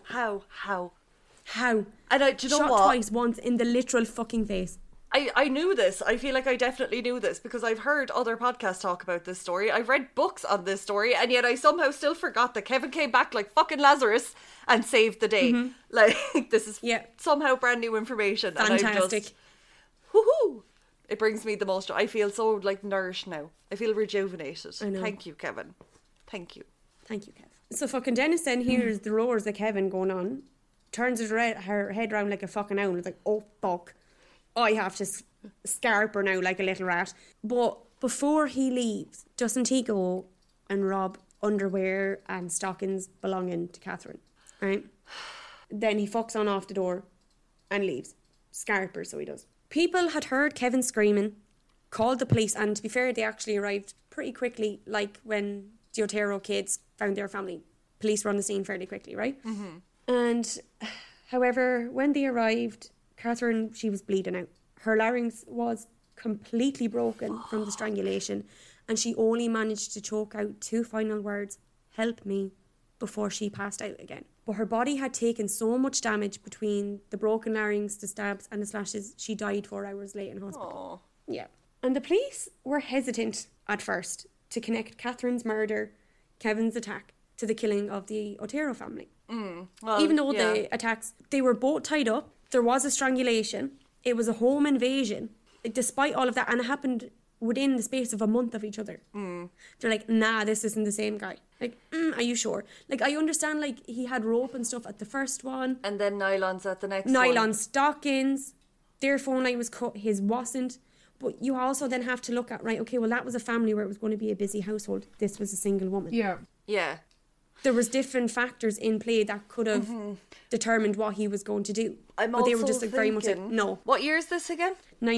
How? And do you know Shot what? twice, once in the literal fucking face. I knew this. I feel like I definitely knew this because I've heard other podcasts talk about this story. I've read books on this story, and yet I somehow still forgot that Kevin came back like fucking Lazarus and saved the day. Like, this is somehow brand new information. Fantastic. And I'm just, woohoo! It brings me the most joy. I feel so like nourished now. I feel rejuvenated. I know. Thank you, Kevin. Thank you. Thank you, Kev. So fucking Dennis then hears the roars of Kevin going on, turns her head around like a fucking owl. It's like, oh fuck, I have to scarp her now like a little rat. But before he leaves, doesn't he go and rob underwear and stockings belonging to Catherine? Right? Then he fucks on off the door and leaves. Scarp her, so he does. People had heard Kevin screaming, called the police, and to be fair, they actually arrived pretty quickly, like when the Otero kids found their family. Police were on the scene fairly quickly, right? Mm-hmm. And however, when they arrived, Catherine, she was bleeding out. Her larynx was completely broken from the strangulation, and she only managed to choke out 2 final words, "Help me," before she passed out again. But her body had taken so much damage between the broken larynx, the stabs and the slashes, she died 4 hours late in hospital. Aww. Yeah. And the police were hesitant at first to connect Catherine's murder, Kevin's attack, to the killing of the Otero family. Well, Even though yeah. the attacks, they were both tied up, there was a strangulation, it was a home invasion, despite all of that, and it happened within the space of a month of each other. They're like, nah, this isn't the same guy. Like, are you sure? Like, I understand, like, he had rope and stuff at the first one. And then nylons at the next Nylon one. stockings. Their phone line was cut, his wasn't. But you also then have to look at, right, okay, well, that was a family where it was going to be a busy household. This was a single woman. Yeah. Yeah. There was different factors in play that could have determined what he was going to do. But they were just like very much like, no. What year is this again?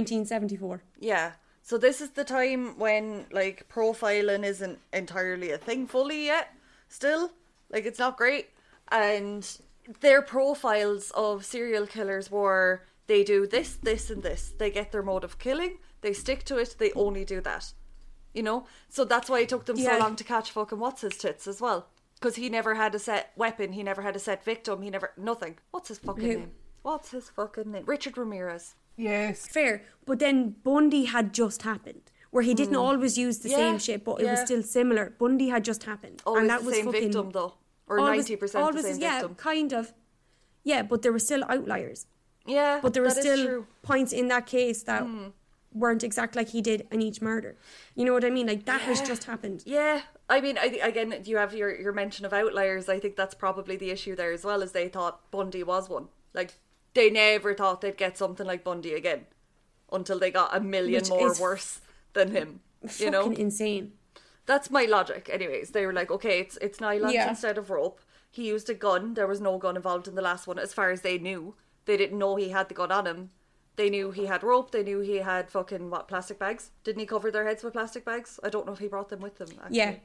1974. Yeah. So this is the time when like profiling isn't entirely a thing fully yet. Still, like it's not great. And their profiles of serial killers were they do this, this, and this. They get their mode of killing. They stick to it. They only do that. You know. So that's why it took them so long to catch fucking what's his tits as well. Because he never had a set weapon. He never had a set victim. He never nothing. What's his fucking name? What's his fucking name? Richard Ramirez. Yes. Fair. But then Bundy had just happened, where he didn't always use the Yeah, same shit, but it was yeah. still similar. Bundy had just happened. Always and that the was same fucking, victim, though. Or always- 90% the always same yeah, victim. kind of. Yeah, but there were still outliers. Yeah, But there were that is still true. points in that case that weren't exact like he did in each murder. You know what I mean? Like, that has just happened. Yeah, I mean, again, you have your mention of outliers. I think that's probably the issue there as well, as they thought Bundy was one. Like, they never thought they'd get something like Bundy again until they got a million Which more is worse than him. You know, Fucking insane. that's my logic. Anyways, they were like, okay, it's nylon Yeah. instead of rope. He used a gun. There was no gun involved in the last one, as far as they knew. They didn't know he had the gun on him. They knew he had rope. They knew he had fucking, plastic bags? Didn't he cover their heads with plastic bags? I don't know if he brought them with him, actually. Yeah.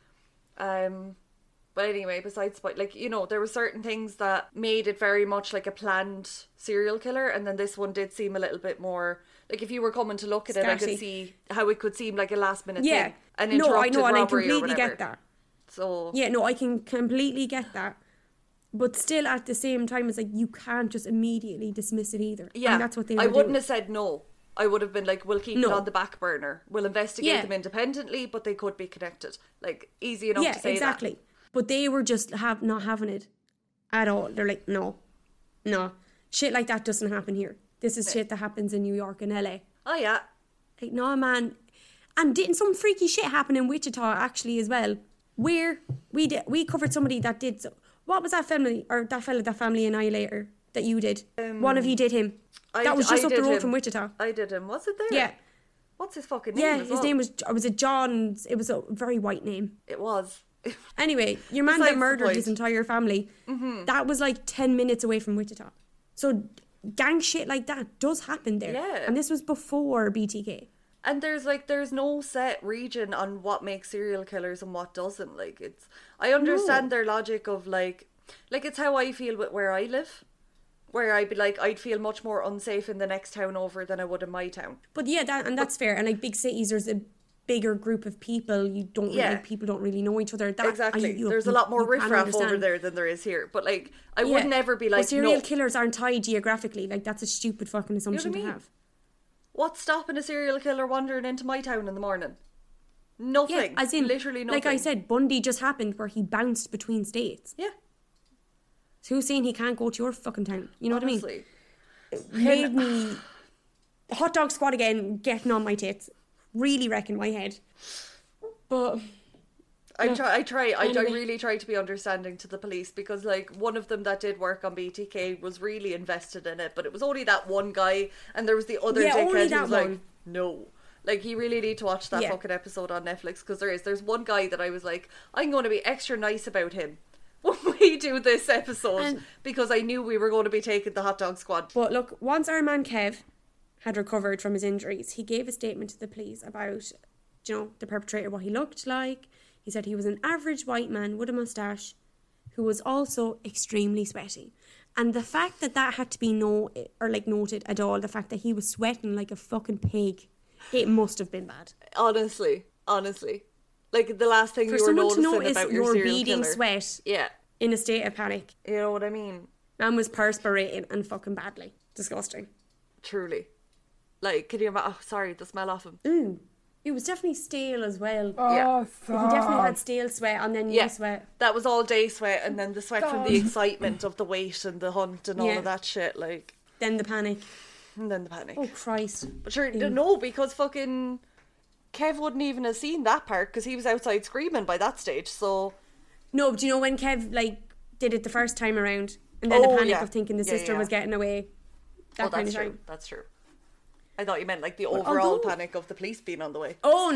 But anyway, besides, like, you know, there were certain things that made it very much like a planned serial killer, and then this one did seem a little bit more, like, if you were coming to look at it, I could Scatty. see how it could seem like a last minute Yeah. thing. An No, I interrupted know, and I robbery or completely whatever. get that. So, Yeah, no, I can completely get that. But still, at the same time, it's like, you can't just immediately dismiss it either. yeah, And that's what they were I wouldn't doing. have said no. I would have been like, we'll keep it No. on the back burner. We'll investigate Yeah. them independently, but they could be connected. Like, easy enough to say exactly. But they were just not having it at all. They're like, no. Shit like that doesn't happen here. This is shit that happens in New York and LA. that. Oh, yeah. Like, no, man. And didn't some freaky shit happen in Wichita actually as well? Where we covered somebody that did so. What was that family, or that fella, that Family Annihilator that you did? One of you did him. That was just up the did road him. from Wichita. I did him. Was it there? Yeah. What's his fucking name? Yeah, as his well? name was it John? It was a very white name. It was. Anyway, your man Besides that the murdered point. his entire family, that was like 10 minutes away from Wichita. So gang shit like that does happen there. Yeah. And this was before BTK. And there's no set region on what makes serial killers and what doesn't. Like, it's, I understand their logic of like it's how I feel with where I live, where I'd be like, I'd feel much more unsafe in the next town over than I would in my town. But yeah, that's fair. And like big cities, there's a bigger group of people. You don't Yeah. like, people don't really know each other. That, Exactly. and There's a lot more you can riffraff over understand. there than there is here. But like, I Yeah. would never be But like, serial no. killers aren't tied geographically. Like, that's a stupid fucking assumption I mean? to have. What's stopping a serial killer wandering into my town in the morning? Nothing. Yeah, as in, literally nothing. like I said, Bundy just happened where he bounced between states. Yeah. So who's saying he can't go to your fucking town? You know Honestly. what I mean? Made me hot dog squad again, getting on my tits. Really wrecking my head. But I Anyway. really try to be understanding to the police, because like one of them that did work on BTK was really invested in it, but it was only that one guy, and there was the other Yeah, only dickhead who that was like, one. no. Like, you really need to watch that Yeah. fucking episode on Netflix, because there's one guy that I was like, I'm going to be extra nice about him when we do this episode, And- because I knew we were going to be taking the hot dog squad. But look, once our man Kev had recovered from his injuries, he gave a statement to the police about, you know, the perpetrator, what he looked like. He said he was an average white man with a moustache who was also extremely sweaty. And the fact that had to be noted at all, the fact that he was sweating like a fucking pig, it must have been bad. Honestly. Like, the last thing For you were someone to noticing notice about your your serial beading killer. sweat Yeah. in a state of panic, You know what I mean? man was perspiring and fucking badly. Disgusting. Truly. Like, can you imagine? Oh, sorry, the smell off him. Ooh. It was definitely stale as well. Oh, Yeah. He definitely stop. had stale sweat and then Yeah. new sweat. That was all day sweat, and then the sweat from God. the excitement of the wait and the hunt and all Yeah. of that shit, like, Then the panic. and then the panic. Oh, Christ. But sure, no, because fucking Kev wouldn't even have seen that part, because he was outside screaming by that stage, so... No, but you know when Kev, did it the first time around and then the Oh, panic yeah. of thinking the Yeah, sister yeah. was getting away? That kind that's of true, time. that's true. I thought you meant, like, the overall although- panic of the police being on the way. Oh,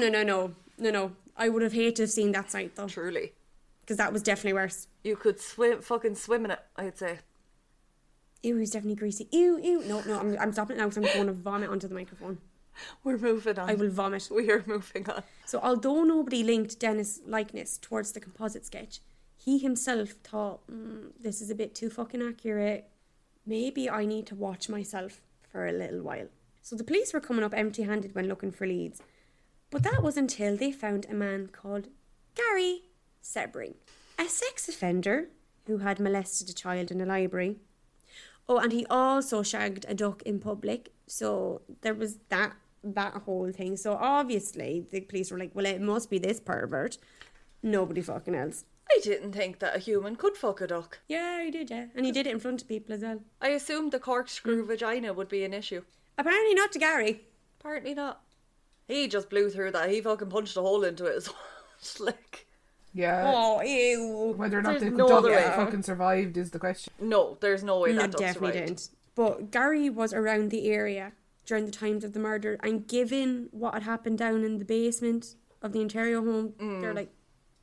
no. I would have hated to have seen that sight, though. Truly. Because that was definitely worse. You could fucking swim in it, I'd say. Ew, he was definitely greasy. Ew. No, I'm stopping it now because I'm going to vomit onto the microphone. We're moving on. I will vomit. We are moving on. So although nobody linked Dennis' likeness towards the composite sketch, he himself thought, this is a bit too fucking accurate. Maybe I need to watch myself for a little while. So the police were coming up empty-handed when looking for leads. But that was until they found a man called Gary Sebring, a sex offender who had molested a child in a library. Oh, and he also shagged a duck in public. So there was that. that whole thing. So obviously the police were like, well, it must be this pervert. Nobody fucking else. I didn't think that a human could fuck a duck. Yeah, he did, yeah. And he did it in front of people as well. I assumed the corkscrew vagina would be an issue. Apparently not to Gary. Apparently not. He just blew through that. He fucking punched a hole into it as well. Slick. Yeah. Oh, ew. Whether or not There's the no duck other way. fucking survived is the question. No, there's no way No, that duck definitely survived. didn't. But Gary was around the area during the times of the murder, and given what had happened down in the basement of the Ontario home, they're like,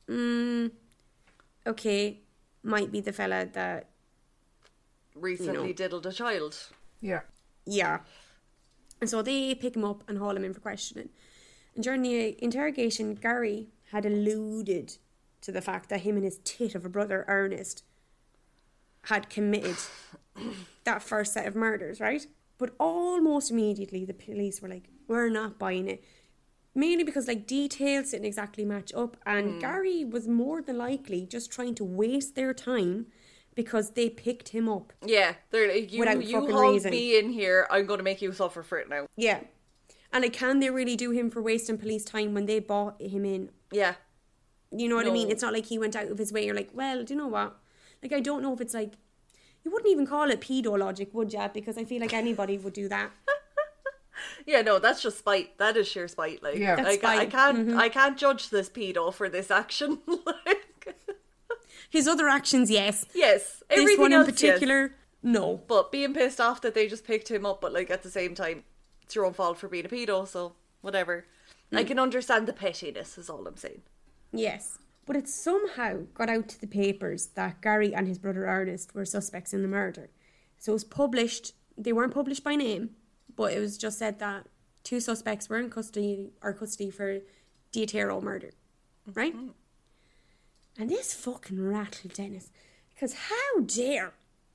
okay, might be the fella that, Recently diddled a child. Yeah. yeah. And so they pick him up and haul him in for questioning. And during the interrogation, Gary had alluded to the fact that him and his tit of a brother, Ernest, had committed that first set of murders, right? But almost immediately the police were like, we're not buying it. Mainly because like details didn't exactly match up, and Gary was more than likely just trying to waste their time because they picked him up. Yeah, they're like, you Without fucking hauled reason. me in here, I'm going to make you suffer for it now. Yeah. And like, can they really do him for wasting police time when they bought him in? Yeah. You know what I No. mean? It's not like he went out of his way. You're like, well, do you know what? Like, I don't know if it's like, you wouldn't even call it pedo logic, would ya? Because I feel like anybody would do that. Yeah, no, that's just spite. That is sheer spite. Like, Yeah. That's I spite. I can't judge this pedo for this action. Like, His other actions, yes. yes, This everything one in else, particular, yes. no. But being pissed off that they just picked him up, but like at the same time, it's your own fault for being a pedo. So whatever. I can understand the pettiness. Is all I'm saying. Yes. But it somehow got out to the papers that Gary and his brother Ernest were suspects in the murder. So it was published, they weren't published by name, but it was just said that 2 suspects were in custody for the Otero murder. Right? And this fucking rattled Dennis. Because how dare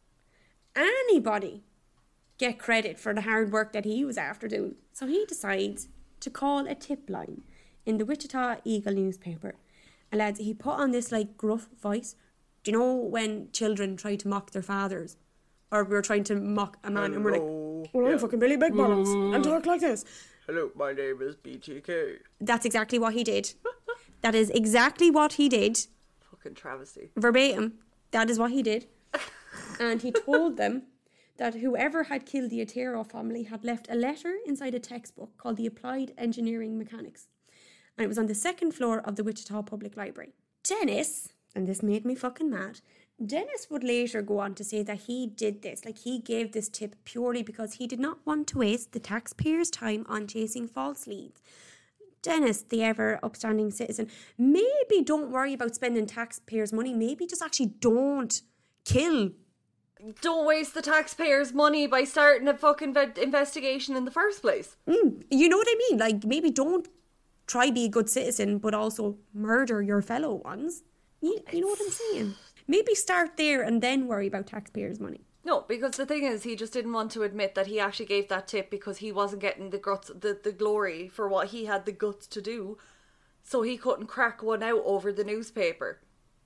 anybody get credit for the hard work that he was after doing? So he decides to call a tip line in the Wichita Eagle newspaper. And lads, he put on this like gruff voice. Do you know when children try to mock their fathers? Or we're trying to mock a man and we're like, well, I'm fucking Billy Big Bollocks and talk like this. Hello, my name is BTK. That's exactly what he did. That is exactly what he did. Fucking travesty. Verbatim. That is what he did. And he told them that whoever had killed the Otero family had left a letter inside a textbook called The Applied Engineering Mechanics. And it was on the 2nd floor of the Wichita Public Library. Dennis, and this made me fucking mad, Dennis would later go on to say that he did this, like he gave this tip purely because he did not want to waste the taxpayers' time on chasing false leads. Dennis, the ever upstanding citizen, maybe don't worry about spending taxpayers' money. Maybe just actually don't kill. Don't waste the taxpayers' money by starting a fucking investigation in the first place. You know what I mean? Like, maybe don't try be a good citizen, but also murder your fellow ones. You know what I'm saying? Maybe start there and then worry about taxpayers' money. No, because the thing is, he just didn't want to admit that he actually gave that tip because he wasn't getting the guts, the glory for what he had the guts to do, so he couldn't crack one out over the newspaper.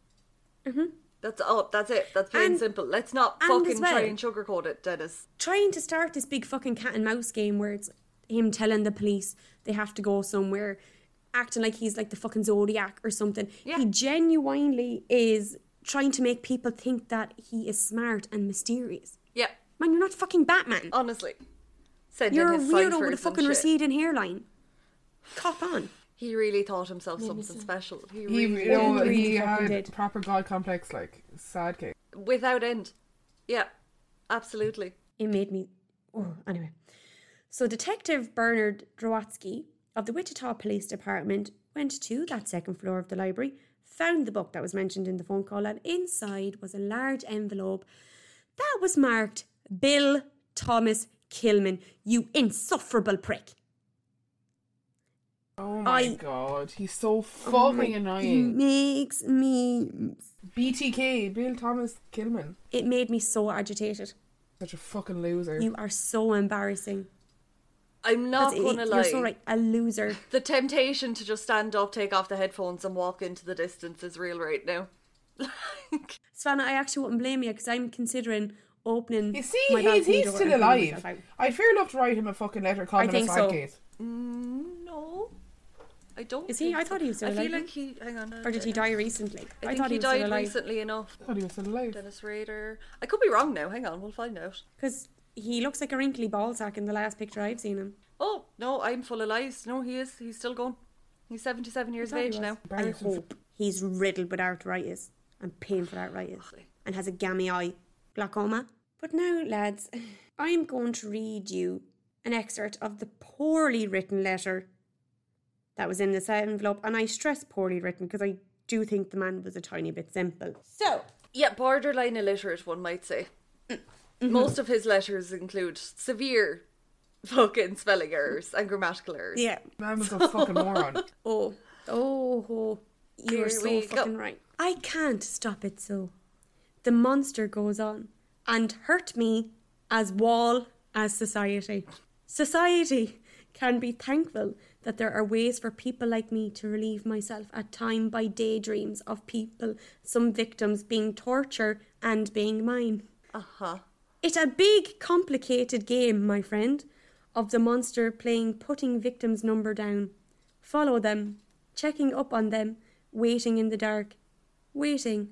That's it. That's plain And- simple. Let's not and fucking as well- try and sugarcoat it, Dennis. Trying to start this big fucking cat and mouse game where it's him telling the police they have to go somewhere, acting like he's like the fucking Zodiac or something. Yeah. He genuinely is trying to make people think that he is smart and mysterious. Yeah, Man, you're not fucking Batman. honestly. Send You're a in his weirdo ciphers with a and fucking shit. receding hairline. Cop on. He really thought himself something special. He He, really, you know, really he fucking had did. proper god complex, like, sad case. without end. Yeah, absolutely. It made me... Oh, anyway. So Detective Bernard Drowatsky of the Wichita Police Department went to that 2nd floor of the library, found the book that was mentioned in the phone call, and inside was a large envelope that was marked Bill Thomas Kilman, you insufferable prick. Oh my god, he's so fucking He annoying. makes me... BTK, Bill Thomas Kilman. It made me so agitated. Such a fucking loser. You are so embarrassing. I'm not That's it. gonna lie. You're so right. A loser. The temptation to just stand up, take off the headphones, and walk into the distance is real right now. Savannah, I actually wouldn't blame you because I'm considering opening You see, my balcony he's door still and putting alive. myself out. I'd fair enough to write him a fucking letter calling him a think so. sad case. No. I don't. Is he? I thought he was still I alive. feel like he. Hang on. Or did he die recently? I think thought he was still died alive. recently enough. I thought he was still alive. Dennis Rader. I could be wrong now. Hang on, we'll find out. Because he looks like a wrinkly ballsack in the last picture I've seen him. Oh no, I'm full of lies. No, he is. He's still going. He's 77 years of thought he age was. now. I hope he's riddled with arthritis and painful arthritis and has a gammy eye glaucoma. But now, lads, I'm going to read you an excerpt of the poorly written letter that was in this envelope, and I stress poorly written because I do think the man was a tiny bit simple. So, Yeah, borderline illiterate, one might say. Most of his letters include severe fucking spelling errors and grammatical errors. yeah. Man was a fucking moron. Oh, you're Here so we fucking go. right. I can't stop it so. The monster goes on and hurt me as wall as society. Society can be thankful that there are ways for people like me to relieve myself at time by daydreams of people, some victims being torture and being mine. Uh-huh. It's a big, complicated game, my friend, of the monster playing putting victims' number down. Follow them, checking up on them, waiting in the dark. Waiting.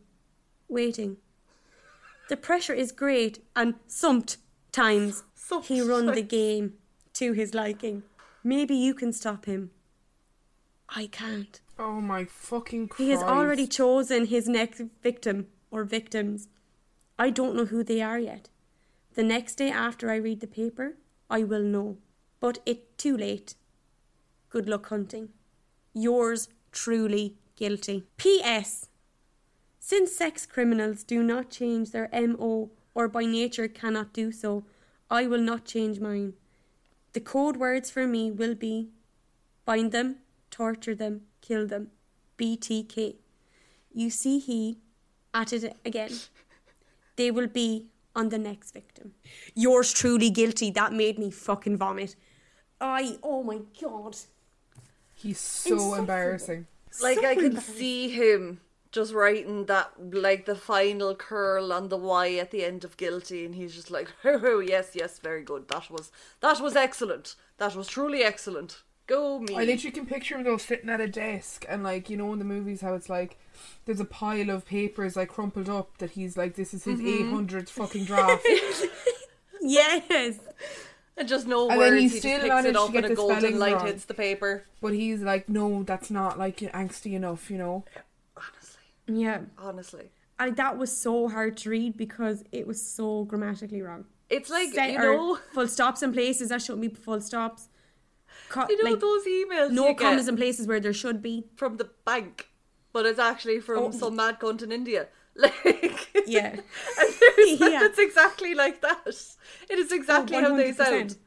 The pressure is great and sometimes he run the game to his liking. Maybe you can stop him. I can't. Oh my fucking Christ. He has already chosen his next victim or victims. I don't know who they are yet. The next day after I read the paper, I will know. But it's too late. Good luck hunting. Yours truly, guilty. P.S. Since sex criminals do not change their M.O. or by nature cannot do so, I will not change mine. The code words for me will be bind them, torture them, kill them. BTK. You see he at it again. They will be on the next victim. Yours truly guilty. That made me fucking vomit. Oh my God. He's so embarrassing. Like, So I could embarrassing. see him just writing that, like, the final curl on the Y at the end of guilty, and he's just like, oh, yes, very good. That was excellent. That was truly excellent. Go me. I literally can picture him though sitting at a desk and like, you know in the movies how it's like there's a pile of papers like crumpled up that he's like this is his 800th fucking draft. Yes. And just no And words, then he he just still picks managed it to up get and a the golden spellings light wrong. hits the paper. But he's like, no, that's not like angsty enough, you know. Yeah. Honestly. That was so hard to read because it was so grammatically wrong. It's like, you Or know, full stops in places that shouldn't be full stops. you know like, those emails no you commas get in places where there should be. from the bank, but it's actually from Oh. some mad cunt in India. Like, Yeah. and there's Yeah. it's exactly like that. It is exactly how they 100%. sound.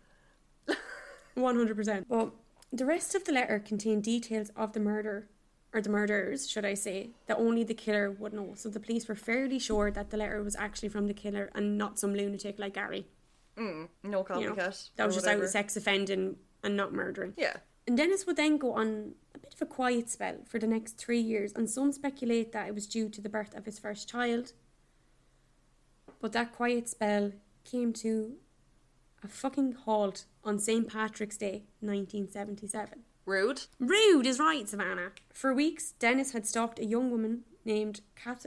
100%. Well, the rest of the letter contained details of the murder, or the murderers, should I say, that only the killer would know. So the police were fairly sure that the letter was actually from the killer and not some lunatic like Gary. No You know, copycat. that was or just out whatever. sex offending and not murdering. Yeah. And Dennis would then go on a bit of a quiet spell for the next 3 years, and some speculate that it was due to the birth of his first child. But that quiet spell came to a fucking halt on St. Patrick's Day, 1977. Rude. Rude is right, Savannah. For weeks, Dennis had stalked a young woman named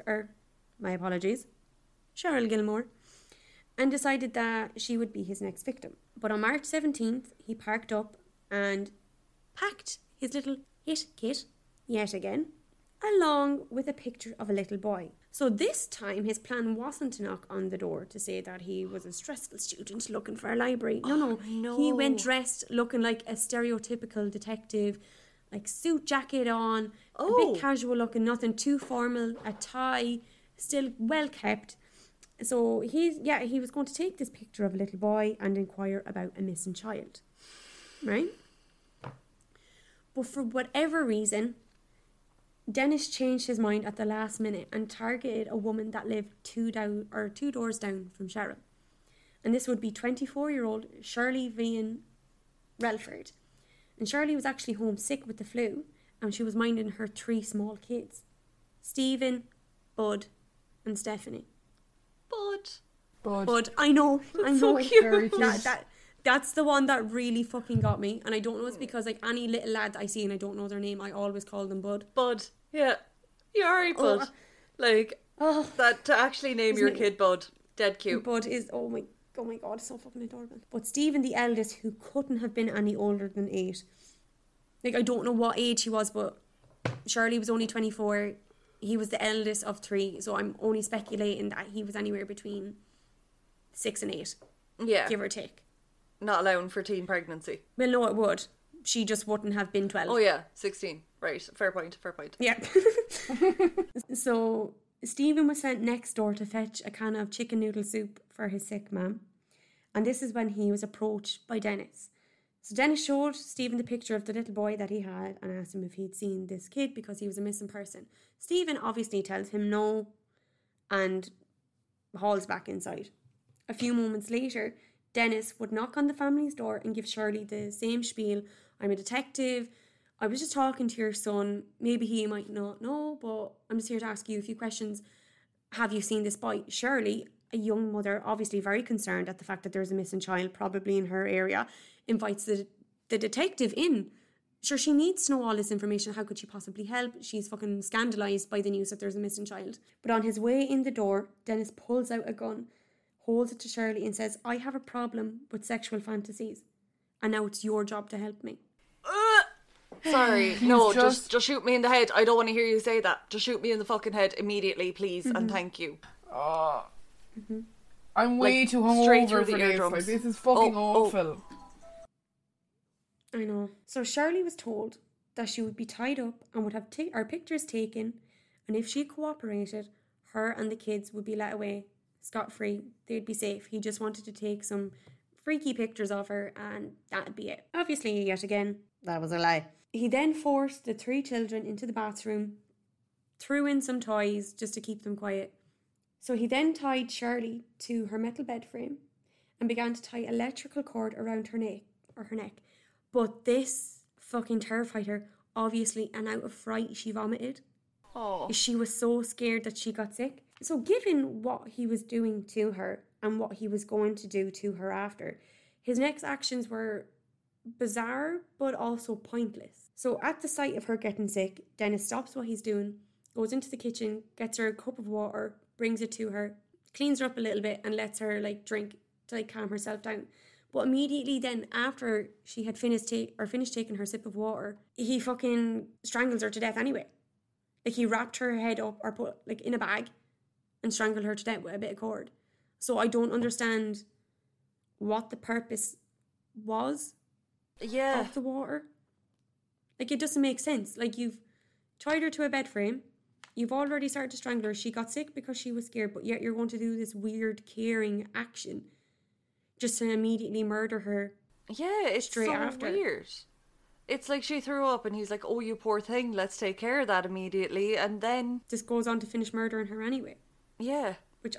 Cheryl Gilmore, and decided that she would be his next victim. But on March 17th, he parked up and packed his little hit kit yet again, along with a picture of a little boy. So this time his plan wasn't to knock on the door to say that he was a stressful student looking for a library. No. He went dressed looking like a stereotypical detective, like suit jacket on, a bit casual looking, nothing too formal, a tie, still well kept. So he was going to take this picture of a little boy and inquire about a missing child. Right? But for whatever reason, Dennis changed his mind at the last minute and targeted a woman that lived two doors down from Cheryl. And this would be 24-year-old Shirley Vian Relford. And Shirley was actually home sick with the flu, and she was minding her 3 small kids. Stephen, Bud, and Stephanie. But Bud, I know. so cute. Very cute. That's the one that really fucking got me. And I don't know, it's because like any little lad I see and I don't know their name, I always call them Bud. Bud. Yeah. You're alright, Bud. That to actually name your kid Bud. Dead cute. Bud is, oh my God, so fucking adorable. But Stephen, the eldest, who couldn't have been any older than 8. Like, I don't know what age he was, but Shirley was only 24. He was the eldest of 3, so I'm only speculating that he was anywhere between 6 and 8. Yeah. Give or take. Not allowing for teen pregnancy. Well, no, it would. She just wouldn't have been 12. Oh, yeah. 16. Right. Fair point. Yeah. So, Stephen was sent next door to fetch a can of chicken noodle soup for his sick mum. And this is when he was approached by Dennis. So Dennis showed Stephen the picture of the little boy that he had and asked him if he'd seen this kid because he was a missing person. Stephen obviously tells him no and hauls back inside. A few moments later, Dennis would knock on the family's door and give Shirley the same spiel. I'm a detective. I was just talking to your son. Maybe he might not know, but I'm just here to ask you a few questions. Have you seen this boy? Shirley, a young mother, obviously very concerned at the fact that there's a missing child, probably in her area, invites the detective in. Sure, she needs to know all this information. How could she possibly help? She's fucking scandalised by the news that there's a missing child. But on his way in the door, Dennis pulls out a gun, holds it to Shirley and says, I have a problem with sexual fantasies. And now it's your job to help me. Sorry, no, just shoot me in the head. I don't want to hear you say that. Just shoot me in the fucking head immediately, please, and thank you. I'm way too hungover for this. Like, this is fucking awful. I know. So Shirley was told that she would be tied up and would have our pictures taken, and if she cooperated, her and the kids would be let away scot-free. They'd be safe. He just wanted to take some freaky pictures of her, and that'd be it. Obviously, yet again, that was a lie. He then forced the 3 children into the bathroom, threw in some toys just to keep them quiet. So he then tied Shirley to her metal bed frame and began to tie electrical cord around her neck. But this fucking terrified her, obviously, and out of fright she vomited. Oh. She was so scared that she got sick. So given what he was doing to her and what he was going to do to her after, his next actions were bizarre but also pointless. So at the sight of her getting sick, Dennis stops what he's doing, goes into the kitchen, gets her a cup of water, brings it to her, cleans her up a little bit and lets her drink to calm herself down. But immediately then, after she had finished taking her sip of water, he fucking strangles her to death anyway. He wrapped her head up or put in a bag and strangled her to death with a bit of cord. So I don't understand what the purpose was of the water. It doesn't make sense. You've tied her to a bed frame, you've already started to strangle her, she got sick because she was scared, but yet you're going to do this weird caring action just to immediately murder her. Yeah, it's straight so after. Weird. It's like she threw up and he's like, oh, you poor thing, let's take care of that immediately, and then just goes on to finish murdering her anyway. Yeah. Which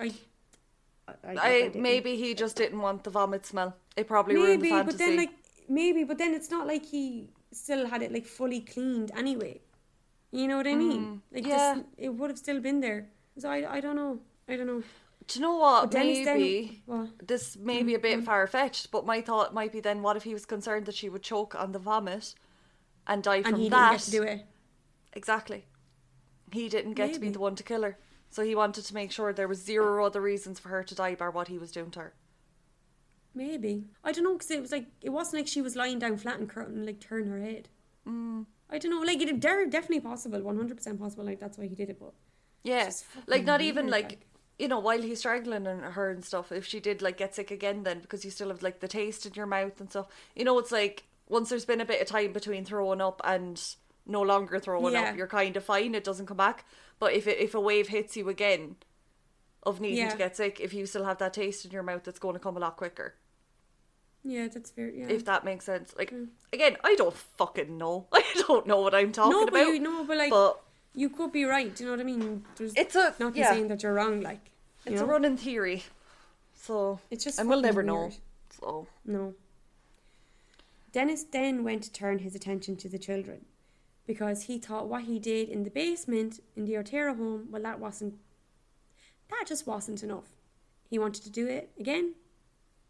maybe he just didn't want the vomit smell. It probably ruined the fantasy. But then it's not like he still had it fully cleaned anyway. You know what I mean? It would have still been there. So I don't know. Do you know what? This may be a bit far-fetched, but my thought might be then, what if he was concerned that she would choke on the vomit and die from that? And he didn't get to do it. Exactly. He didn't get to be the one to kill her. So he wanted to make sure there was 0 other reasons for her to die bar what he was doing to her. Maybe. I don't know, because it wasn't like she was lying down flat and turn her head. I don't know, it definitely possible, 100% possible, that's why he did it, but... Yeah, not even, while he's strangling her and stuff, if she did, get sick again then, because you still have, the taste in your mouth and stuff. It's once there's been a bit of time between throwing up and no longer throwing up, you're kind of fine, it doesn't come back. But if a wave hits you again of needing to get sick, if you still have that taste in your mouth, it's going to come a lot quicker. Yeah, that's fair, yeah. If that makes sense. Again, I don't fucking know. I don't know what I'm talking about. But you could be right, do you know what I mean? There's not saying that you're wrong, It's a running theory. So, it's just and we'll never weird. know. So. No. Dennis then went to turn his attention to the children, because he thought what he did in the basement in the Ortera home, well, that just wasn't enough. He wanted to do it again,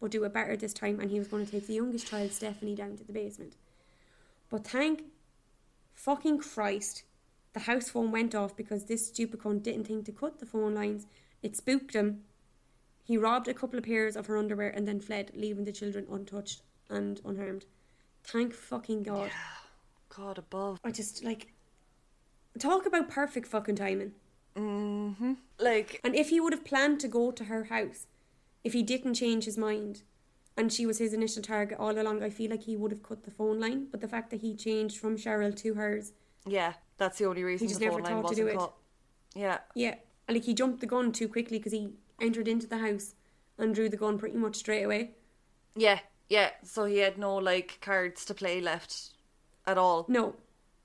but do it better this time, and he was going to take the youngest child, Stephanie, down to the basement. But thank fucking Christ, the house phone went off because this stupid cunt didn't think to cut the phone lines. It spooked him. He robbed a couple of pairs of her underwear and then fled, leaving the children untouched and unharmed. Thank fucking God. Yeah. God above. I just, like, talk about perfect fucking timing. Mm-hmm. Like, and if he would have planned to go to her house, if he didn't change his mind, and she was his initial target all along, I feel like he would have cut the phone line. But the fact that he changed from Cheryl to hers, yeah, that's the only reason he just the never phone line thought to do wasn't it. cut. Yeah. Yeah, and like he jumped the gun too quickly because he entered into the house and drew the gun pretty much straight away. Yeah, yeah. So he had no, like, cards to play left at all. No.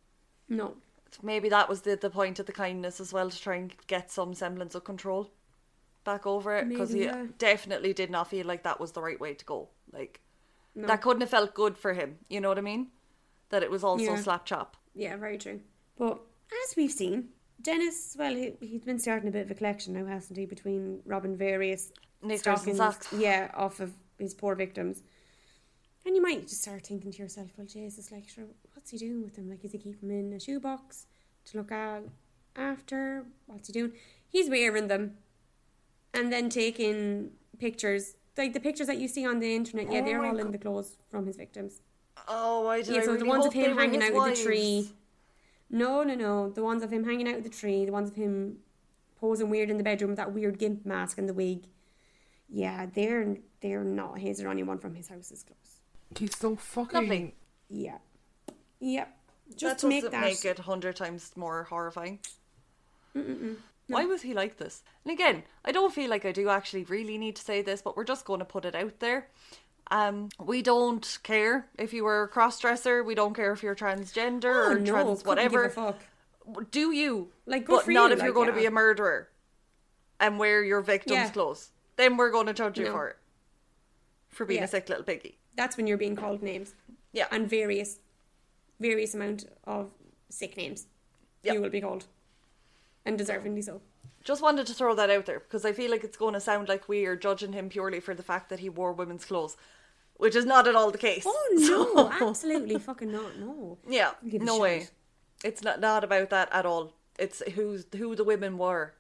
Maybe that was the point of the kindness as well, to try and get some semblance of control back over it, because he definitely did not feel like that was the right way to go. Like, that couldn't have felt good for him, you know what I mean? That it was also slap chop. Yeah, very true. But as we've seen, Dennis, well, he's been starting a bit of a collection now, hasn't he, between robbing various knickers and socks. Yeah, off of his poor victims. And you might just start thinking to yourself, well, Jesus, like, sure, what's he doing with them? Like, is he keeping them in a shoebox to look at after? What's he doing? He's wearing them and then taking pictures. Like, the pictures that you see on the internet, yeah, they're all in the clothes from his victims. Oh, I did. Yeah, so really the ones of hope him they hanging were out his of the tree. wives. No. The ones of him hanging out of the tree, the ones of him posing weird in the bedroom with that weird gimp mask and the wig. Yeah, they're not his or anyone from his house's clothes. He's so fucking... Lovely. Yeah. Yep. Just that to make doesn't that... make it 100 times more horrifying. No. Why was he like this? And again, I don't feel like I do actually really need to say this, but we're just going to put it out there. We don't care if you were a cross-dresser. We don't care if you're transgender or trans whatever. Give a fuck. Do you? Like, good but for not you, if you're like, going to be a murderer and wear your victim's clothes. Then we're going to judge you for it. For being a sick little piggy. That's when you're being called names. Yeah. And various amount of sick names. Yep. You will be called. And deservingly so. Just wanted to throw that out there because I feel like it's going to sound like we are judging him purely for the fact that he wore women's clothes, which is not at all the case. Oh no, absolutely fucking not. No. Yeah, no way. It's not about that at all. It's who the women were,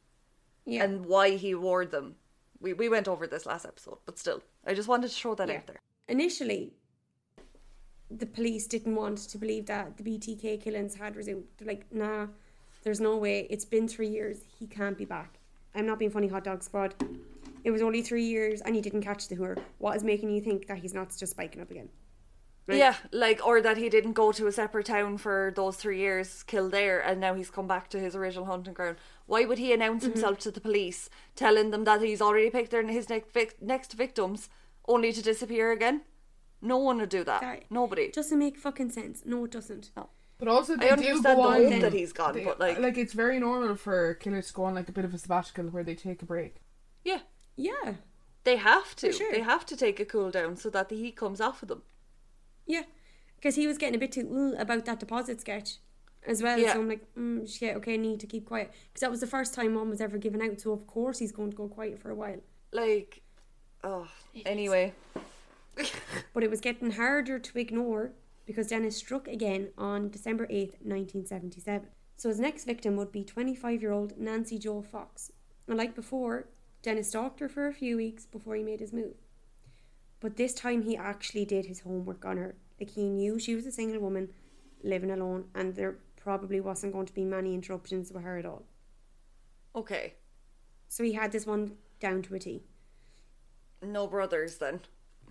and why he wore them. We went over this last episode, but still, I just wanted to throw that out there. Initially, the police didn't want to believe that the BTK killings had resumed. They're like, nah, there's no way. It's been 3 years. He can't be back. I'm not being funny, Hot Dog Squad. It was only 3 years and he didn't catch the whore. What is making you think that he's not just spiking up again? Right? Yeah, like, or that he didn't go to a separate town for those 3 years, killed there, and now he's come back to his original hunting ground. Why would he announce himself to the police, telling them that he's already picked his next victims, only to disappear again? No one would do that. Nobody. It doesn't make fucking sense. No, it doesn't. No. But also, I understand the hope that he's gone, but like it's very normal for killers to go on like a bit of a sabbatical where they take a break. Yeah. Yeah. They have to. Sure. They have to take a cool down so that the heat comes off of them. Yeah. Because he was getting a bit too about that deposit sketch as well. Yeah. So I'm like, okay, I need to keep quiet. Because that was the first time one was ever given out. So of course he's going to go quiet for a while. Like, anyway. But it was getting harder to ignore because Dennis struck again on December 8th, 1977. So his next victim would be 25-year-old Nancy Jo Fox. And like before, Dennis stalked her for a few weeks before he made his move. But this time he actually did his homework on her. Like, he knew she was a single woman living alone and there probably wasn't going to be many interruptions with her at all. Okay. So he had this one down to a T. No brothers then.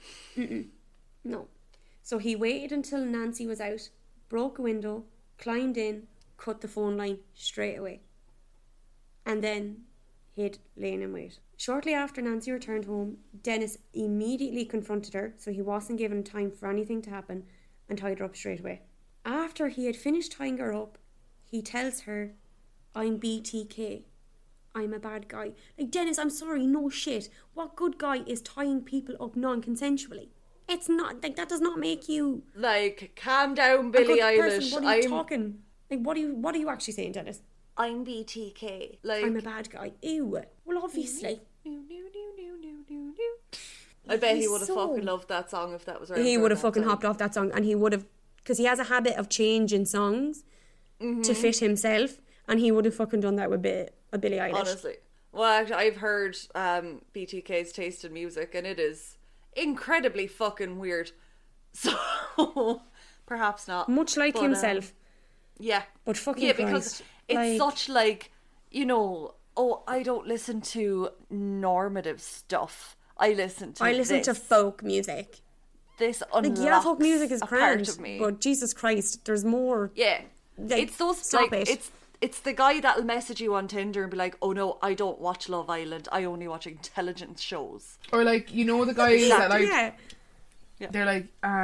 No. So he waited until Nancy was out, broke a window, climbed in, cut the phone line straight away. And then hid, laying in wait. Shortly after Nancy returned home, Dennis immediately confronted her, so he wasn't given time for anything to happen, and tied her up straight away. After he had finished tying her up, he tells her, I'm BTK. I'm a bad guy. Like, Dennis, I'm sorry, no shit. What good guy is tying people up non-consensually? It's not, like, that does not make you... Like, calm down, Billie Eilish. What are you talking? Like, what are you actually saying, Dennis? I'm BTK. Like, I'm a bad guy. Ew. Well, obviously. I bet he He's would have so- fucking loved that song if that was around. He during would have that fucking time. hopped off that song, and he would have, because he has a habit of changing songs to fit himself, and he would have fucking done that with Billie Eilish. Honestly. Well, actually, I've heard BTK's taste in music, and it is incredibly fucking weird. So, perhaps not. Much like But, himself. Yeah. But fucking Yeah, because Christ, it's like- such like, you know, oh, I don't listen to normative stuff. I listen to to folk music. this Like, unlocks yeah, folk music is a grand, part of me. but Jesus Christ, there's more. Yeah. Like, It's those stop like it. it's the guy that'll message you on Tinder and be like, "Oh no, I don't watch Love Island. I only watch intelligence shows." Or like, you know, the guys that like yeah. they're like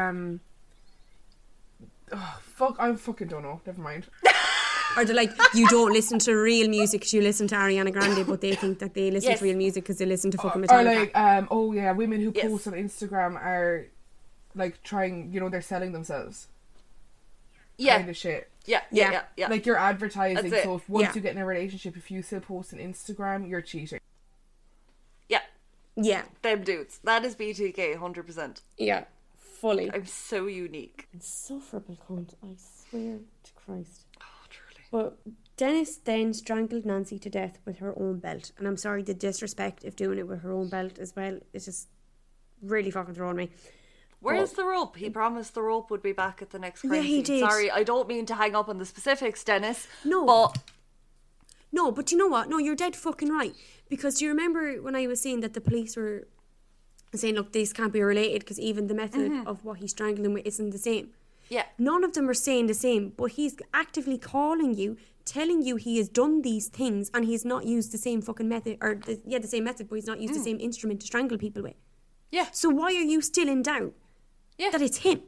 fuck, I fucking don't know, never mind. Or they're like, you don't listen to real music because you listen to Ariana Grande, but they think that they listen Yes. to real music because they listen to fucking Or Metallica. like women who Yes. post on Instagram are like trying, you know, they're selling themselves Yeah. kind of shit. Yeah. Like you're advertising, That's it. so if once Yeah. you get in a relationship, if you still post on Instagram, you're cheating. Yeah. Yeah, Them dudes. That is BTK 100%. yeah, fully. I'm so unique. Insufferable cunt, I swear to Christ. Oh, truly. But Dennis then strangled Nancy to death with her own belt. And I'm sorry, the disrespect of doing it with her own belt as well is just really fucking throwing me. Where's the rope? He promised the rope would be back at the next crime Yeah, he scene. did. Sorry, I don't mean to hang up on the specifics, Dennis. No. But No, but you know what? No, you're dead fucking right. Because do you remember when I was saying that the police were saying, look, this can't be related because even the method of what he strangled him with isn't the same. yeah. None of them are saying the same, but he's actively calling you, telling you he has done these things and he's not used the same fucking method, or the same method, but he's not used the same instrument to strangle people with. Yeah. So why are you still in doubt Yeah. that it's him?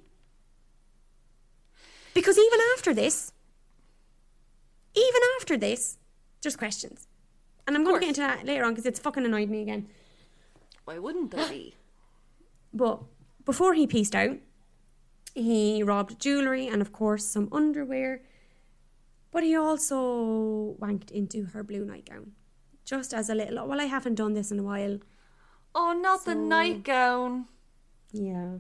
Because even after this, there's questions. And I'm going to get into that later on because it's fucking annoyed me again. Why wouldn't there be? But before he pieced out, he robbed jewellery and, of course, some underwear. But he also wanked into her blue nightgown. Just as a little, well, I haven't done this in a while. Oh, not the nightgown. Yeah.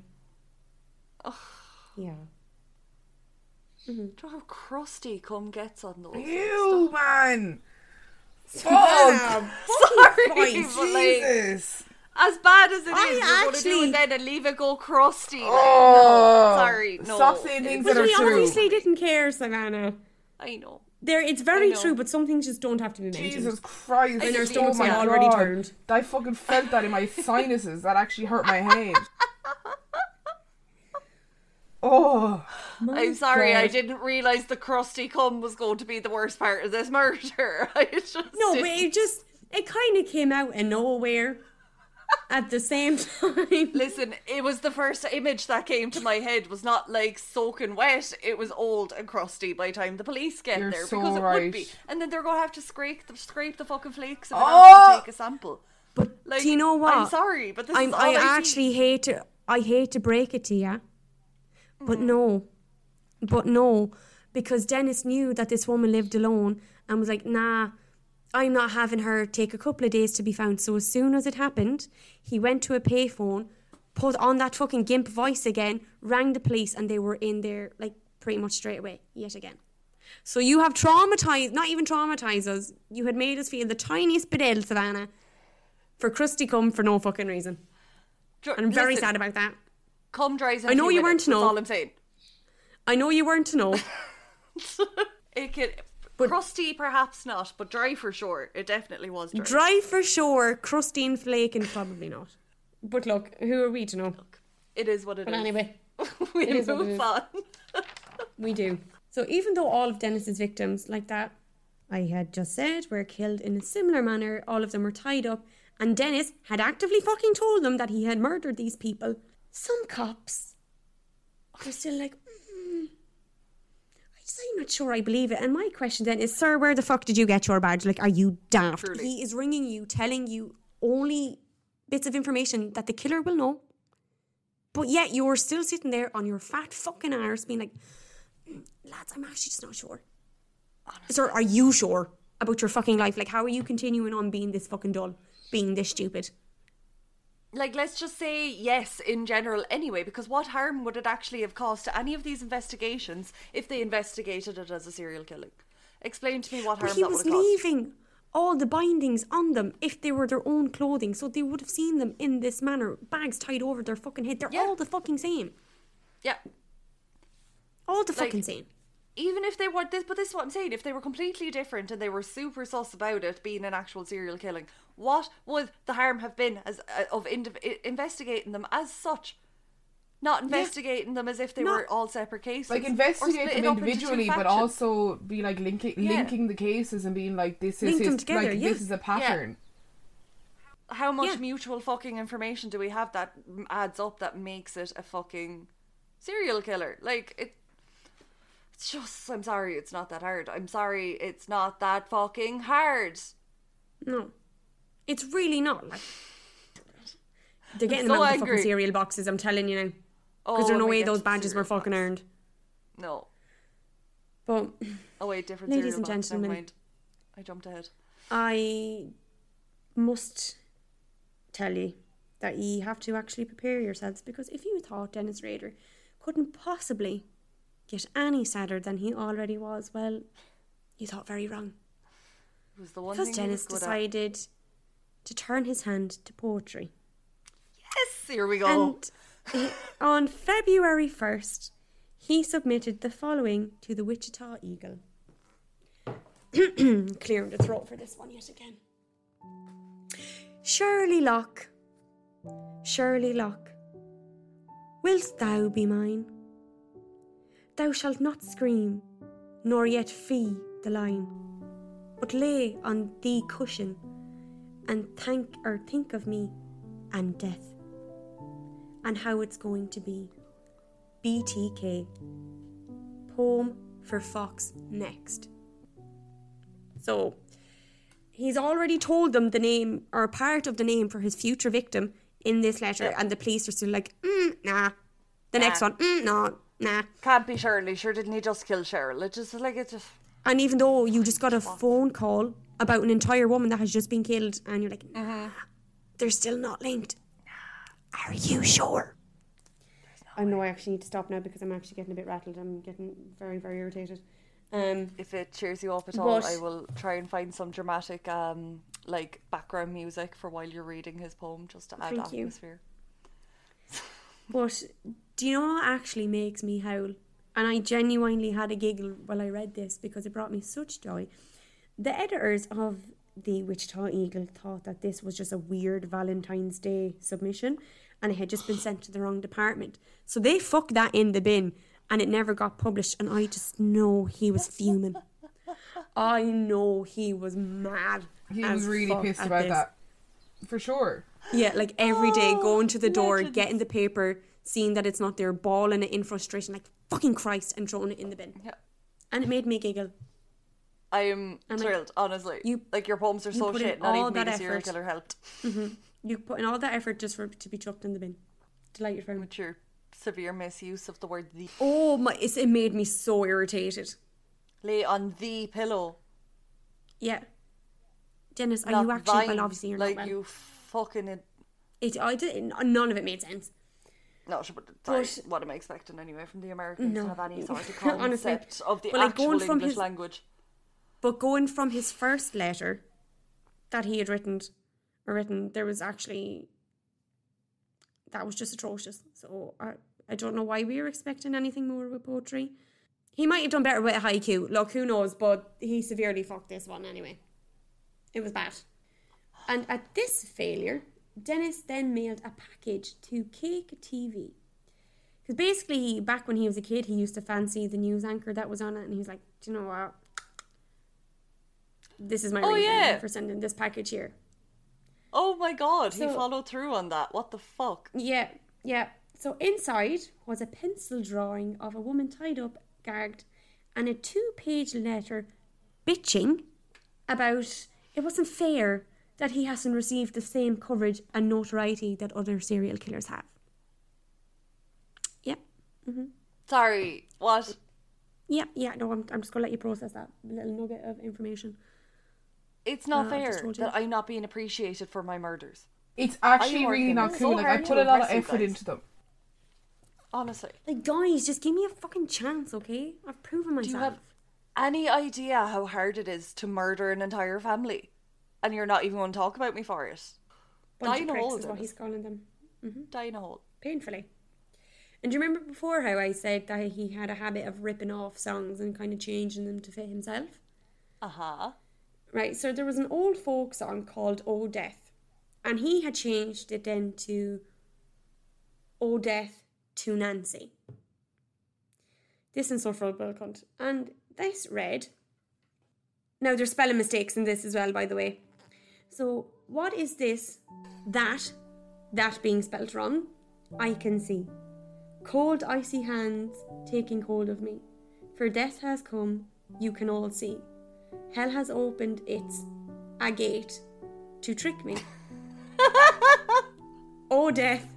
Yeah. Do you know how crusty cum gets on those? Ew, man. Fuck. Sorry, but like, Jesus. as bad as it is, I you're going to do actually- it then and leave it go crusty. Like, Oh. no, sorry, no. Stop saying things But that are he true. obviously didn't care, Savannah. I know. It's I very know. true, but some things just don't have to be mentioned. Jesus Christ. When your Oh stomachs my are already God. turned. I fucking felt that in my sinuses. That actually hurt my head. Oh. I'm sorry, God. I didn't realise the crusty cum was going to be the worst part of this murder. I just No, but didn't. it kind of came out of nowhere at the same time. Listen, it was the first image that came to my head was not like soaking wet. It was old and crusty by the time the police get You're there so because it right. would be, and then they're going to have to scrape the fucking flakes and Oh! have to take a sample. But Like, do you know what? I'm sorry, but this is all I I actually hate to break it to you, but Mm. no, because Dennis knew that this woman lived alone and was like, nah, I'm not having her take a couple of days to be found. So as soon as it happened, he went to a payphone, put on that fucking gimp voice again, rang the police, and they were in there like pretty much straight away yet again. So you have not even traumatised us. You had made us feel the tiniest bit ill, Savannah, for crusty cum for no fucking reason. And I'm very sad about that. Cum dries in I a know few you weren't minutes, to that's know. all I'm saying. I know you weren't to know. It could, But- crusty perhaps not, but dry for sure. It definitely was dry. Dry for sure, crusty and flaking probably not. But look, who are we to know? It is what it is. But anyway, we is what it move is. on. we do. So even though all of Dennis's victims like that I had just said were killed in a similar manner, all of them were tied up, and Dennis had actively fucking told them that he had murdered these people, some cops are still like, I'm not sure I believe it. And my question then is, sir, where the fuck did you get your badge? Like, are you daft? Truly. He is ringing you, telling you only bits of information that the killer will know. But yet you're still sitting there on your fat fucking arse being like, lads, I'm actually just not sure. Honestly. Sir, are you sure about your fucking life? Like, how are you continuing on being this fucking dull? Being this stupid? like, let's just say yes in general anyway, because what harm would it actually have caused to any of these investigations if they investigated it as a serial killing? Explain to me what harm But he that would was have caused. leaving all the bindings on them if they were their own clothing, so they would have seen them in this manner, bags tied over their fucking head. They're Yeah. all the fucking same. Yeah. All the Like, fucking same. Even if they were, but this is what I'm saying, if they were completely different and they were super sus about it being an actual serial killing, what would the harm have been investigating them as such? Not investigating them as if they were all separate cases. Like, Or investigate split them it up into two individually, but factions. also be like linking the cases and being like, this is Link them together, yeah. this is a pattern. How much Yeah. mutual fucking information do we have that adds up that makes it a fucking serial killer? Like, it's just, I'm sorry, it's not that hard. I'm sorry, it's not that fucking hard. No. It's really not. Like, they're getting so them out of the angry. fucking cereal boxes, I'm telling you now. Because there's no when we way get those to the badges were cereal fucking box. earned. No. But Oh wait, different Ladies cereal and box, never gentlemen. mind. I jumped ahead. I must tell you that you have to actually prepare yourselves, because if you thought Dennis Rader couldn't possibly get any sadder than he already was, well, you thought very wrong. It was the one Because thing he was Dennis good at. decided to turn his hand to poetry. Yes, here we go. And on February 1st, he submitted the following to the Wichita Eagle. Clearing the throat for this one yet again. Shirley Locke, wilt thou be mine? Thou shalt not scream, nor yet fee the line, but lay on thee cushion, and think of me and death, and how it's going to be. BTK. Poem for Fox next. So, he's already told them the name, or part of the name for his future victim in this letter, and the police are still like, nah. The next one, no, nah. Can't be Shirley. Sure, didn't he just kill Cheryl? It's just. And even though you just got a phone call about an entire woman that has just been killed, and you're like, nah, they're still not linked. Are you sure? I know I actually need to stop now because I'm actually getting a bit rattled. I'm getting very, very irritated. If it cheers you up at all, But- I will try and find some dramatic, like background music for while you're reading his poem, just to add Thank you. atmosphere. But do you know what actually makes me howl? And I genuinely had a giggle while I read this because it brought me such joy. The editors of the Wichita Eagle thought that this was just a weird Valentine's Day submission and it had just been sent to the wrong department. So they fucked that in the bin and it never got published, and I just know he was fuming. I know he was mad. He as was really fuck pissed at about this. that. For sure. Yeah, like every day going to the door, legends. getting the paper, seeing that it's not there, bawling it in frustration, like fucking Christ, and throwing it in the bin. Yeah. And it made me giggle. I am And, like, thrilled, honestly. you- Like, your poems are you so put in shit, not all even being that a serial effort. killer helped. You put in all that effort just for it to be chucked in the bin. Delight your friend. With your severe misuse of the word the. Oh my! It made me so irritated. Lay on the pillow. Yeah. Dennis, are not you actually? thine, Well, obviously you're like not well. you fucking. None of it made sense. No, sure, but sorry, But- what am I expecting anyway from the Americans No. to have any sort of Honestly. concept of the But, like, actual going from English his- language? But going from his first letter that he had written, there was actually, that was just atrocious. So I don't know why we were expecting anything more with poetry. He might have done better with a haiku. Look, who knows? But he severely fucked this one anyway. It was bad. And at this failure, Dennis then mailed a package to Cake TV. Because basically, back when he was a kid, he used to fancy the news anchor that was on it. And he was like, do you know what? This is my reason yeah. for sending this package here. Oh my god, he So- followed through on that. What the fuck? Yeah. So inside was a pencil drawing of a woman tied up, gagged, and a 2-page letter bitching about it wasn't fair that he hasn't received the same coverage and notoriety that other serial killers have. Yep. Sorry, what? Yeah, no, I'm just going to let you process that little nugget of information. It's not I've just fair told you. that I'm not being appreciated for my murders. It's actually I'm really working not so cool. Like, I hard put to a lot of impress you effort guys. into them. Honestly. Like, guys, just give me a fucking chance, okay? I've proven myself. Do you have any idea how hard it is to murder an entire family? And you're not even going to talk about me for it. Bunch Die of in a pricks hole, is what Dennis. he's calling them. Die in a hole. Painfully. And do you remember before how I said that he had a habit of ripping off songs and kind of changing them to fit himself? Uh-huh. Right, so there was an old folk song called Oh Death. And he had changed it then to Oh Death to Nancy. This insufferable cunt. And this read... Now, there's spelling mistakes in this as well, by the way. So, what is this? That being spelt wrong, I can see. Cold, icy hands taking hold of me. For death has come, you can all see. Hell has opened a gate to trick me. Oh death,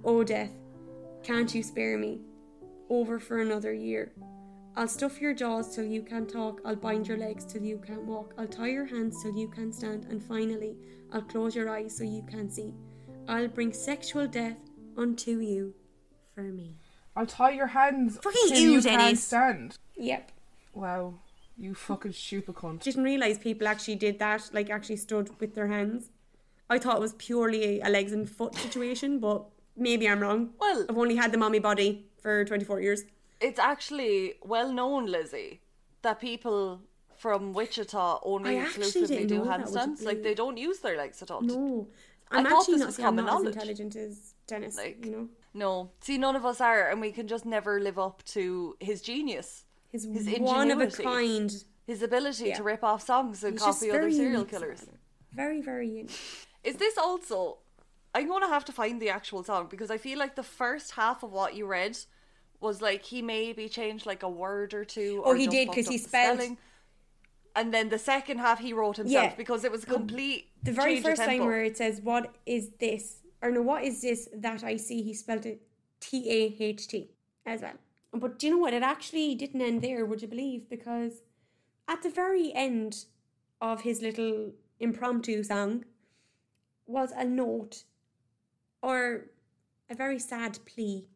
can't you spare me? Over for another year. I'll stuff your jaws till you can't talk. I'll bind your legs till you can't walk. I'll tie your hands till you can't stand. And finally, I'll close your eyes so you can't see. I'll bring sexual death unto you for me. I'll tie your hands Fucking till you, you can't Dennis. stand. Yep. Wow. You fucking stupid cunt. Didn't realise people actually did that, like actually stood with their hands. I thought it was purely a legs and foot situation, but maybe I'm wrong. Well- I've only had them on my body for 24 years. It's actually well known, Lizzie, that people from Wichita only I actually exclusively didn't do know that, would handstands. you Like, they don't use their legs at all. No. I I'm thought actually this not, was see, I'm common not as knowledge. intelligent as Dennis, Like- you know. No. See, none of us are, and we can just never live up to his genius. His His one of a ingenuity. kind. His ability Yeah. to rip off songs and He's just copy other very serial unique, killers. Savannah. Very, very unique. Is this also... I'm going to have to find the actual song because I feel like the first half of what you read was like he maybe changed like a word or two. Oh, or he just did, fucked 'cause up he the spelled- spelling. And then the second half he wrote himself Yeah. because it was a complete The very change of first line tempo. where it says, what is this? Or no, what is this that I see? He spelled it T-A-H-T as well. But do you know what? It actually didn't end there, would you believe? Because at the very end of his little impromptu song was a note or a very sad plea,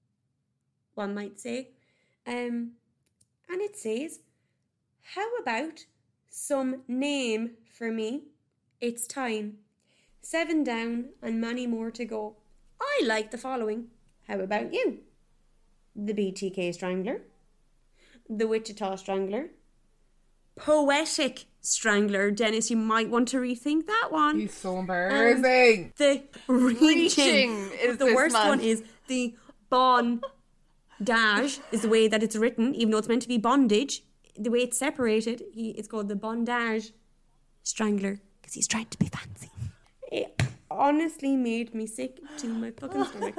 one might say. And it says, how about some name for me? It's time. 7 down and many more to go. I like the following. How about you? The BTK Strangler, the Wichita Strangler, Poetic Strangler. Dennis, you might want to rethink that one. He's so embarrassing. The reaching is the this worst man. one is the bondage is the way that it's written, even though it's meant to be bondage. The way it's separated, it's called the bondage strangler because he's trying to be fancy. It honestly made me sick to my fucking stomach.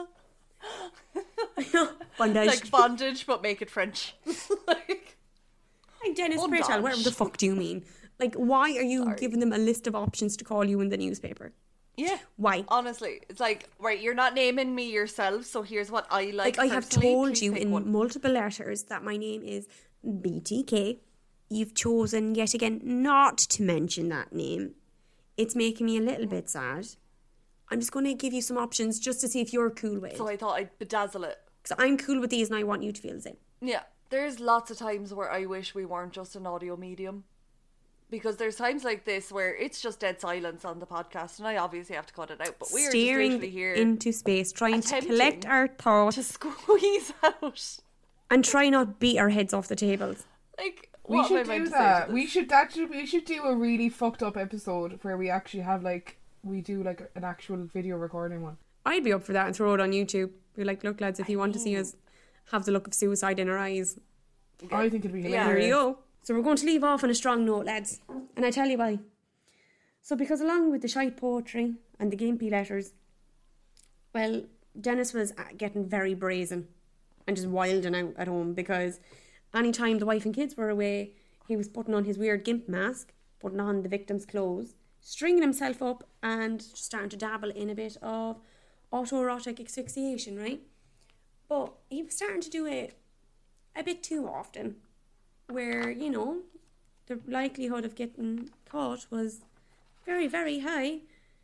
Bondage. Like bondage, but make it French. Like, Like Dennis Bondage. Pratel, whatever the fuck do you mean? Like, why are you giving them a list of options to call you in the newspaper? yeah. Why? Honestly, it's like, right, you're not naming me yourself, so here's what I like. Like, I have personally. told Please you pick in one. multiple letters that my name is BTK. You've chosen yet again not to mention that name. It's making me a little bit sad. I'm just going to give you some options just to see if you're cool with it. So I thought I'd bedazzle it. Because I'm cool with these and I want you to feel the same. Yeah, there's lots of times where I wish we weren't just an audio medium. Because there's times like this where it's just dead silence on the podcast, and I obviously have to cut it out. But we're just Staring literally here into space, trying to attempting collect our thoughts to squeeze out. and try not beat our heads off the tables. Like, We what am I should meant do to say to that. this? We should do a really fucked up episode where we actually have we do an actual video recording one. I'd be up for that and throw it on YouTube. Be like, look, lads, if you want to see us have the look of suicide in our eyes, I think it'd be Yeah. hilarious. here you go. So we're going to leave off on a strong note, lads. And I tell you why. So because along with the shite poetry and the gimpy letters, well, Dennis was getting very brazen and just wilding out at home because anytime the wife and kids were away, he was putting on his weird gimp mask, putting on the victim's clothes, stringing himself up and starting to dabble in a bit of autoerotic asphyxiation, right? But he was starting to do it a bit too often, where, you know, the likelihood of getting caught was very, very high.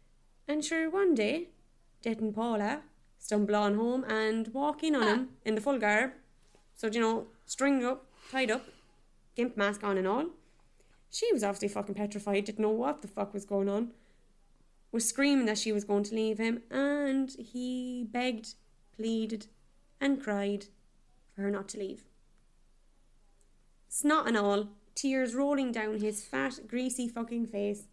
And sure, one day, Det and Paula stumble on home and walk in on him in the full garb. So, you know, stringed up, tied up, gimp mask on and all. She was obviously fucking petrified, didn't know what the fuck was going on. Was screaming that she was going to leave him, and he begged, pleaded, and cried for her not to leave. Snot and all, tears rolling down his fat, greasy fucking face.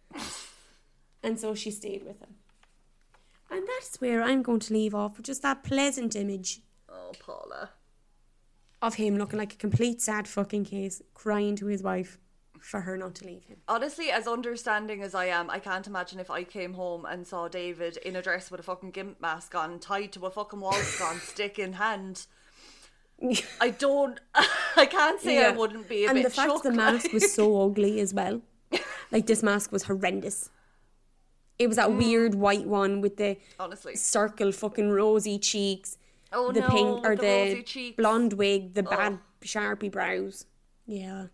And so she stayed with him. And that's where I'm going to leave off with just that pleasant image Oh, Paula. of him looking like a complete sad fucking case, crying to his wife for her not to leave him. Honestly, as understanding as I am, I can't imagine if I came home and saw David in a dress with a fucking gimp mask on, tied to a fucking wall sconce, stick in hand. I can't say I wouldn't be a bit And the fact shocked. the mask was so ugly as well. Like, this mask was horrendous. It was that weird white one with the Honestly. circle fucking rosy cheeks. Oh the no, pink or the the rosy cheeks. blonde wig, the bad Sharpie brows. Yeah.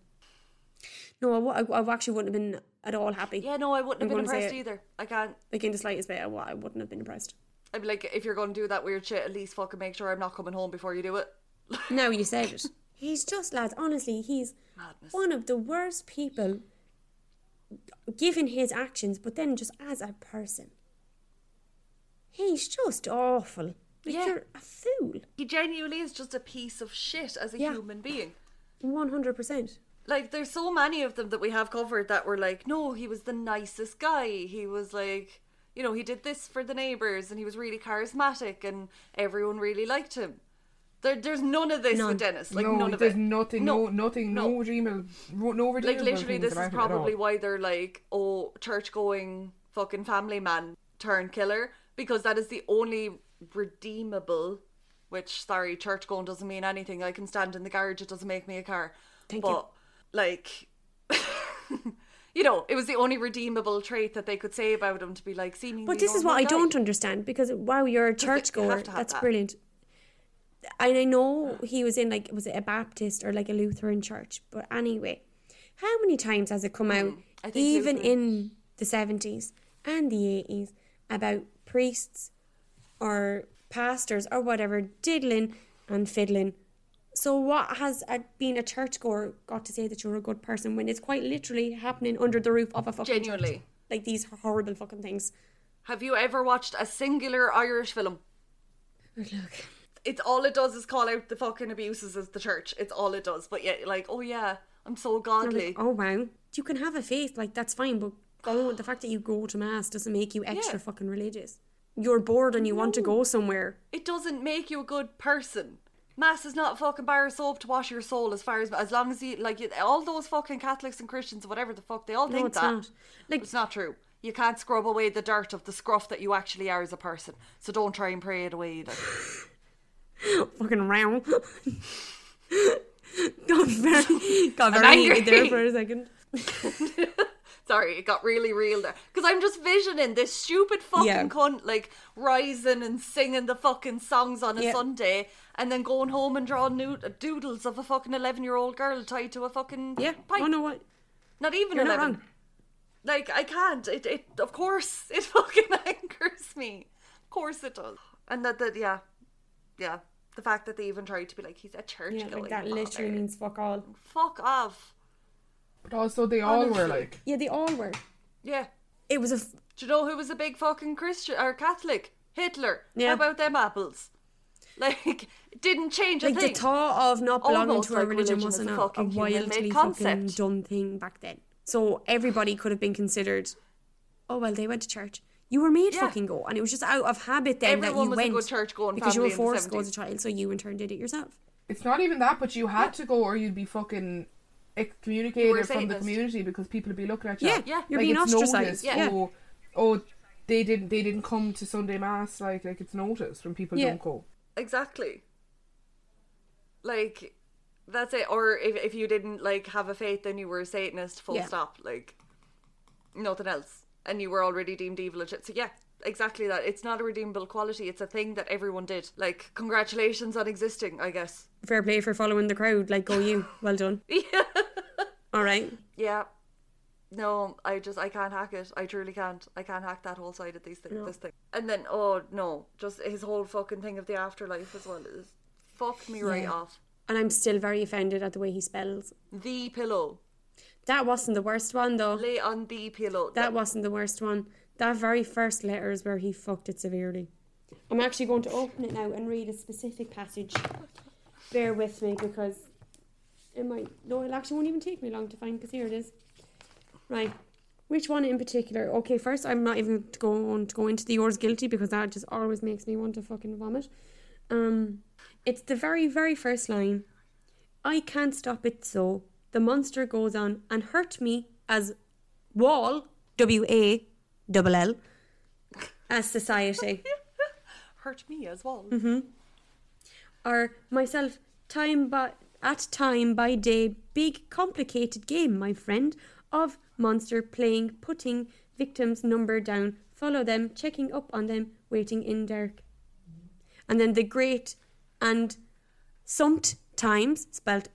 No, I actually wouldn't have been at all happy. Yeah, no, I wouldn't have I'm been gonna say impressed either. I can't. Like, in the slightest bit, I wouldn't have been impressed. I'd be like, if you're going to do that weird shit, at least fucking make sure I'm not coming home before you do it. Now you said it. He's just, lads, honestly, he's Madness. one of the worst people given his actions, but then just as a person. He's just awful. Like, Yeah. you're a fool. He genuinely is just a piece of shit as a Yeah. human being. 100%. Like, there's so many of them that we have covered that were like, no, he was the nicest guy. He was like, you know, he did this for the neighbours and he was really charismatic and everyone really liked him. There's none of this None. with Dennis. Like, no, none of there's it. nothing, nothing, no redeemable, no redeemable Like, literally, things this is about it at probably all. why they're like, oh, church-going fucking family man turned killer, because that is the only redeemable, which, sorry, church-going doesn't mean anything. I can stand in the garage, it doesn't make me a car. Thank but, you. like, you know, it was the only redeemable trait that they could say about him, to be like, seemingly But this is normal what I guy. don't understand, because, wow, you're a you churchgoer. have to have That's that. brilliant. And I know he was in, like, was it a Baptist or like a Lutheran church? But anyway, how many times has it come out, I think even Lutheran. in the 70s and the 80s, about priests or pastors or whatever diddling and fiddling? So what has being a churchgoer got to say that you're a good person when it's quite literally happening under the roof of a fucking Genuinely. church? Like, these horrible fucking things. Have you ever watched a singular Irish film? Look. It's all it does is call out the fucking abuses of the church. It's all it does. But yet, like, oh yeah, I'm so You're godly. like, oh wow, you can have a faith, like, that's fine, but the fact that you go to mass doesn't make you extra Yeah. fucking religious. You're bored and you want to go somewhere. It doesn't make you a good person. Mass is not a fucking bar of soap to wash your soul, as long as you, like, all those fucking Catholics and Christians, whatever the fuck, they all No, think it's that. not. Like, It's not true. You can't scrub away the dirt of the scruff that you actually are as a person. So don't try and pray it away either. fucking round. got very angry. heated there for a second. Sorry, it got really real there. Because I'm just visioning this stupid fucking Yeah. cunt, like, rising and singing the fucking songs on a Yeah. Sunday and then going home and drawing doodles of a fucking 11-year-old girl tied to a fucking Yeah. pipe. Oh no, what? Not even You're 11. not wrong. Like, I can't. It of course, it fucking angers me. Of course it does. And that yeah. The fact that they even tried to be like, he's a church Yeah, going like, that literally means fuck all. Fuck off. But also, they all were Honestly. like, Yeah, they all were. Yeah. It was a Do you know who was a big fucking Christian or Catholic? Hitler. Yeah. How about them apples? Like, it didn't change a like thing. the thought of not belonging Almost to a like religion religion wasn't is a a fucking human-made wildly fucking concept. done thing back then. So everybody could have been considered, oh well, they went to church. You were made Yeah. fucking go, and it was just out of habit then Everyone that you was went a good church-going because you were family in the forced to go as a 70s. child, so you in turn did it yourself. it's not even that, but you had to go or you'd be fucking You were excommunicated a from the Satanist. community because people would be looking at you. Yeah, Yeah. you're Like, being it's ostracized. noticed, Yeah. Oh, they didn't come to Sunday Mass. Like it's noticed when people Yeah. don't go. Exactly. Like, that's it. Or if you didn't, like, have a faith, then you were a Satanist, full Yeah. stop. Like, nothing else. And you were already deemed evil and shit. So yeah, exactly that. It's not a redeemable quality. It's a thing that everyone did. Like, congratulations on existing, I guess. Fair play for following the crowd. Like, go you. Well done. Yeah. All right. Yeah. No, I can't hack it. I truly can't. I can't hack that whole side of this thing. And then, oh no, just his whole fucking thing of the afterlife as well is fucked me right off. And I'm still very offended at the way he spells. The pillow. That wasn't the worst one, though. Lay on the pillow. That wasn't the worst one. That very first letter is where he fucked it severely. I'm actually going to open it now and read a specific passage. Bear with me, because it actually won't even take me long to find, because here it is. Right. Which one in particular? Okay, first, I'm not even going to go into the yours guilty, because that just always makes me want to fucking vomit. It's the very, very first line. I can't stop it, so the monster goes on and hurt me as Wall, W-A-L-L, as society. Hurt me as well. Or myself, time by day, big complicated game, my friend, of monster playing, putting victims' number down, follow them, checking up on them, waiting in dark. And then the great and sometimes, spelt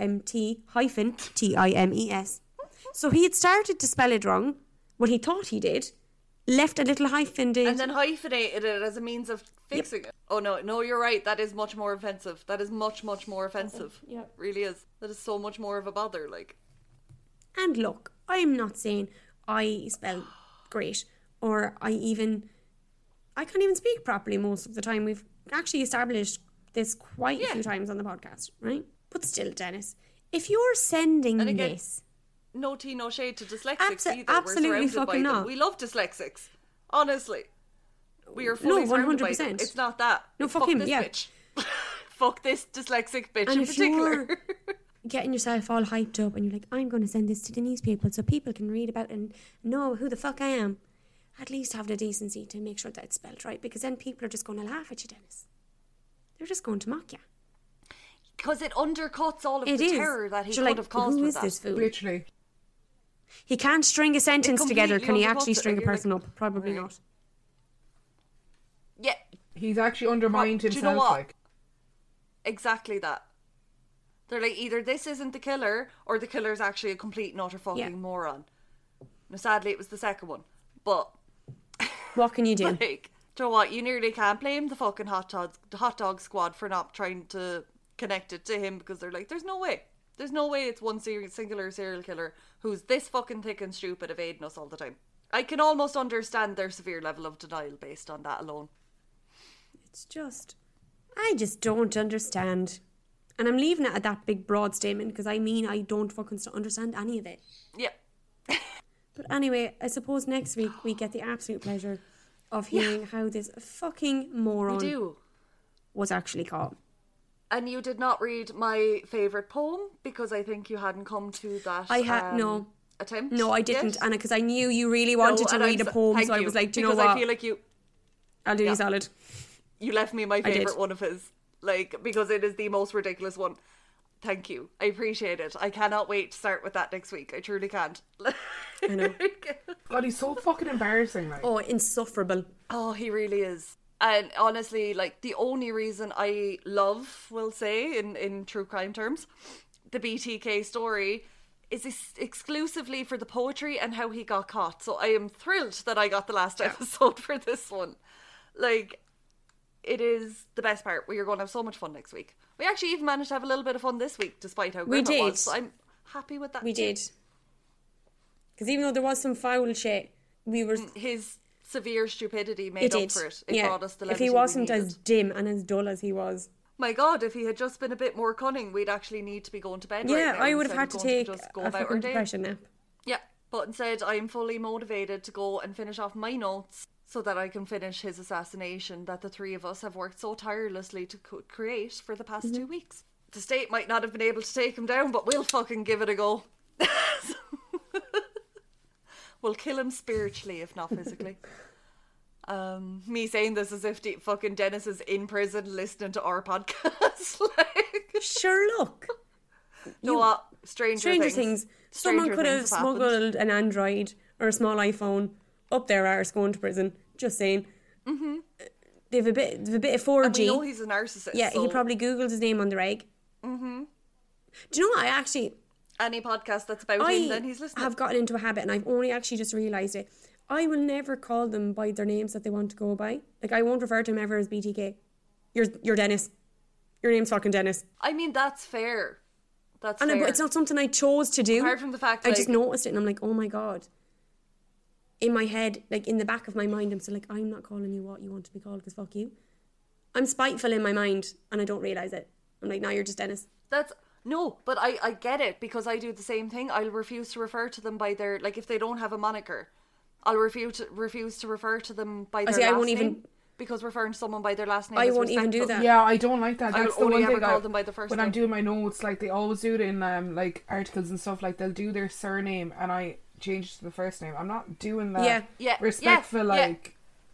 SOMT-TIMES. So he had started to spell it wrong, what he thought he did, left a little hyphen in. And then hyphenated it as a means of fixing it. Oh no, you're right. That is much more offensive. That is much, much more offensive. Yeah. It really is. That is so much more of a bother, like. And look, I'm not saying I spell great, or I can't even speak properly most of the time. We've actually established this quite a few times on the podcast, right? But still, Dennis, if you're sending this... No tea, no shade to dyslexics either. Absolutely fucking not. We love dyslexics. Honestly. We are fully surrounded by them. It's not that. No, fuck him, yeah. Bitch. Fuck this dyslexic bitch and in particular. You're getting yourself all hyped up and you're like, I'm going to send this to the newspaper so people can read about it and know who the fuck I am. At least have the decency to make sure that it's spelled right, because then people are just going to laugh at you, Dennis. They're just going to mock you. Because it undercuts all of the terror that he could have caused who with is that. This fool? Literally. He can't string a sentence together. Can he actually string a person up? Probably not. Yeah. He's actually undermined himself. Do you know what? Like. Exactly that. They're like, either this isn't the killer, or the killer's actually a complete and utter fucking moron. Now, sadly, it was the second one. But... what can you do? Like, do you know what? You nearly can't blame the fucking hot dog squad for not trying to connect it to him, because they're like, there's no way. There's no way it's one singular serial killer who's this fucking thick and stupid evading us all the time. I can almost understand their severe level of denial based on that alone. It's just... I just don't understand. And I'm leaving it at that big broad statement, because I don't fucking understand any of it. Yep. But anyway, I suppose next week we get the absolute pleasure of hearing how this fucking moron was actually caught. And you did not read my favourite poem, because I think you hadn't come to that attempt. No, I didn't, Anna, because I knew you really wanted to read a poem, so I was like, do you know what? Because I feel like I'll do you solid. You left me my favourite one of his, because it is the most ridiculous one. Thank you. I appreciate it. I cannot wait to start with that next week. I truly can't. I know. God, he's so fucking embarrassing. Like. Oh, insufferable. Oh, he really is. And honestly, the only reason I love, we'll say, in true crime terms, the BTK story is exclusively for the poetry and how he got caught. So I am thrilled that I got the last episode for this one. It is the best part. We are going to have so much fun next week. We actually even managed to have a little bit of fun this week, despite how grim it was. So I'm happy with that. We did. Because even though there was some foul shit, we were... His severe stupidity made up for it. It brought us the levity if he wasn't we as dim and as dull as he was. My God, if he had just been a bit more cunning, we'd actually need to be going to bed right now. I would have had to take a fucking depression nap. Yeah, but instead I am fully motivated to go and finish off my notes so that I can finish his assassination that the three of us have worked so tirelessly to create for the past 2 weeks. The state might not have been able to take him down, but we'll fucking give it a go. We'll kill him spiritually, if not physically. Me saying this as if fucking Dennis is in prison listening to our podcast. Sure, look. You know what? Stranger things. Someone could have smuggled an Android or a small iPhone up their arse going to prison. Just saying. Mm-hmm. They have a bit of 4G. And we know he's a narcissist. Yeah, so. He probably Googled his name on the reg. Mm-hmm. Do you know what? Any podcast that's about him, then he's listening. I have gotten into a habit, and I've only actually just realised it. I will never call them by their names that they want to go by. Like, I won't refer to him ever as BTK. You're Dennis. Your name's fucking Dennis. I mean, that's fair. That's And fair. it's not something I chose to do. Apart from the fact, I just noticed it, and I'm like, oh my God. In my head, like in the back of my mind, I'm still like, I'm not calling you what you want to be called, because fuck you. I'm spiteful in my mind, and I don't realise it. I'm like, no, you're just Dennis. No, but I get it, because I do the same thing. I'll refuse to refer to them by their, like, if they don't have a moniker, I'll refuse to refer to them by their last name. Because referring to someone by their last name I is won't even do respectful. that. Yeah, I don't like that. I That's would the only one ever thing call them by the first when name. I'm doing my notes, like they always do it in like articles and stuff, like they'll do their surname and I change it to the first name. I'm not doing that. Yeah. Respectful, like...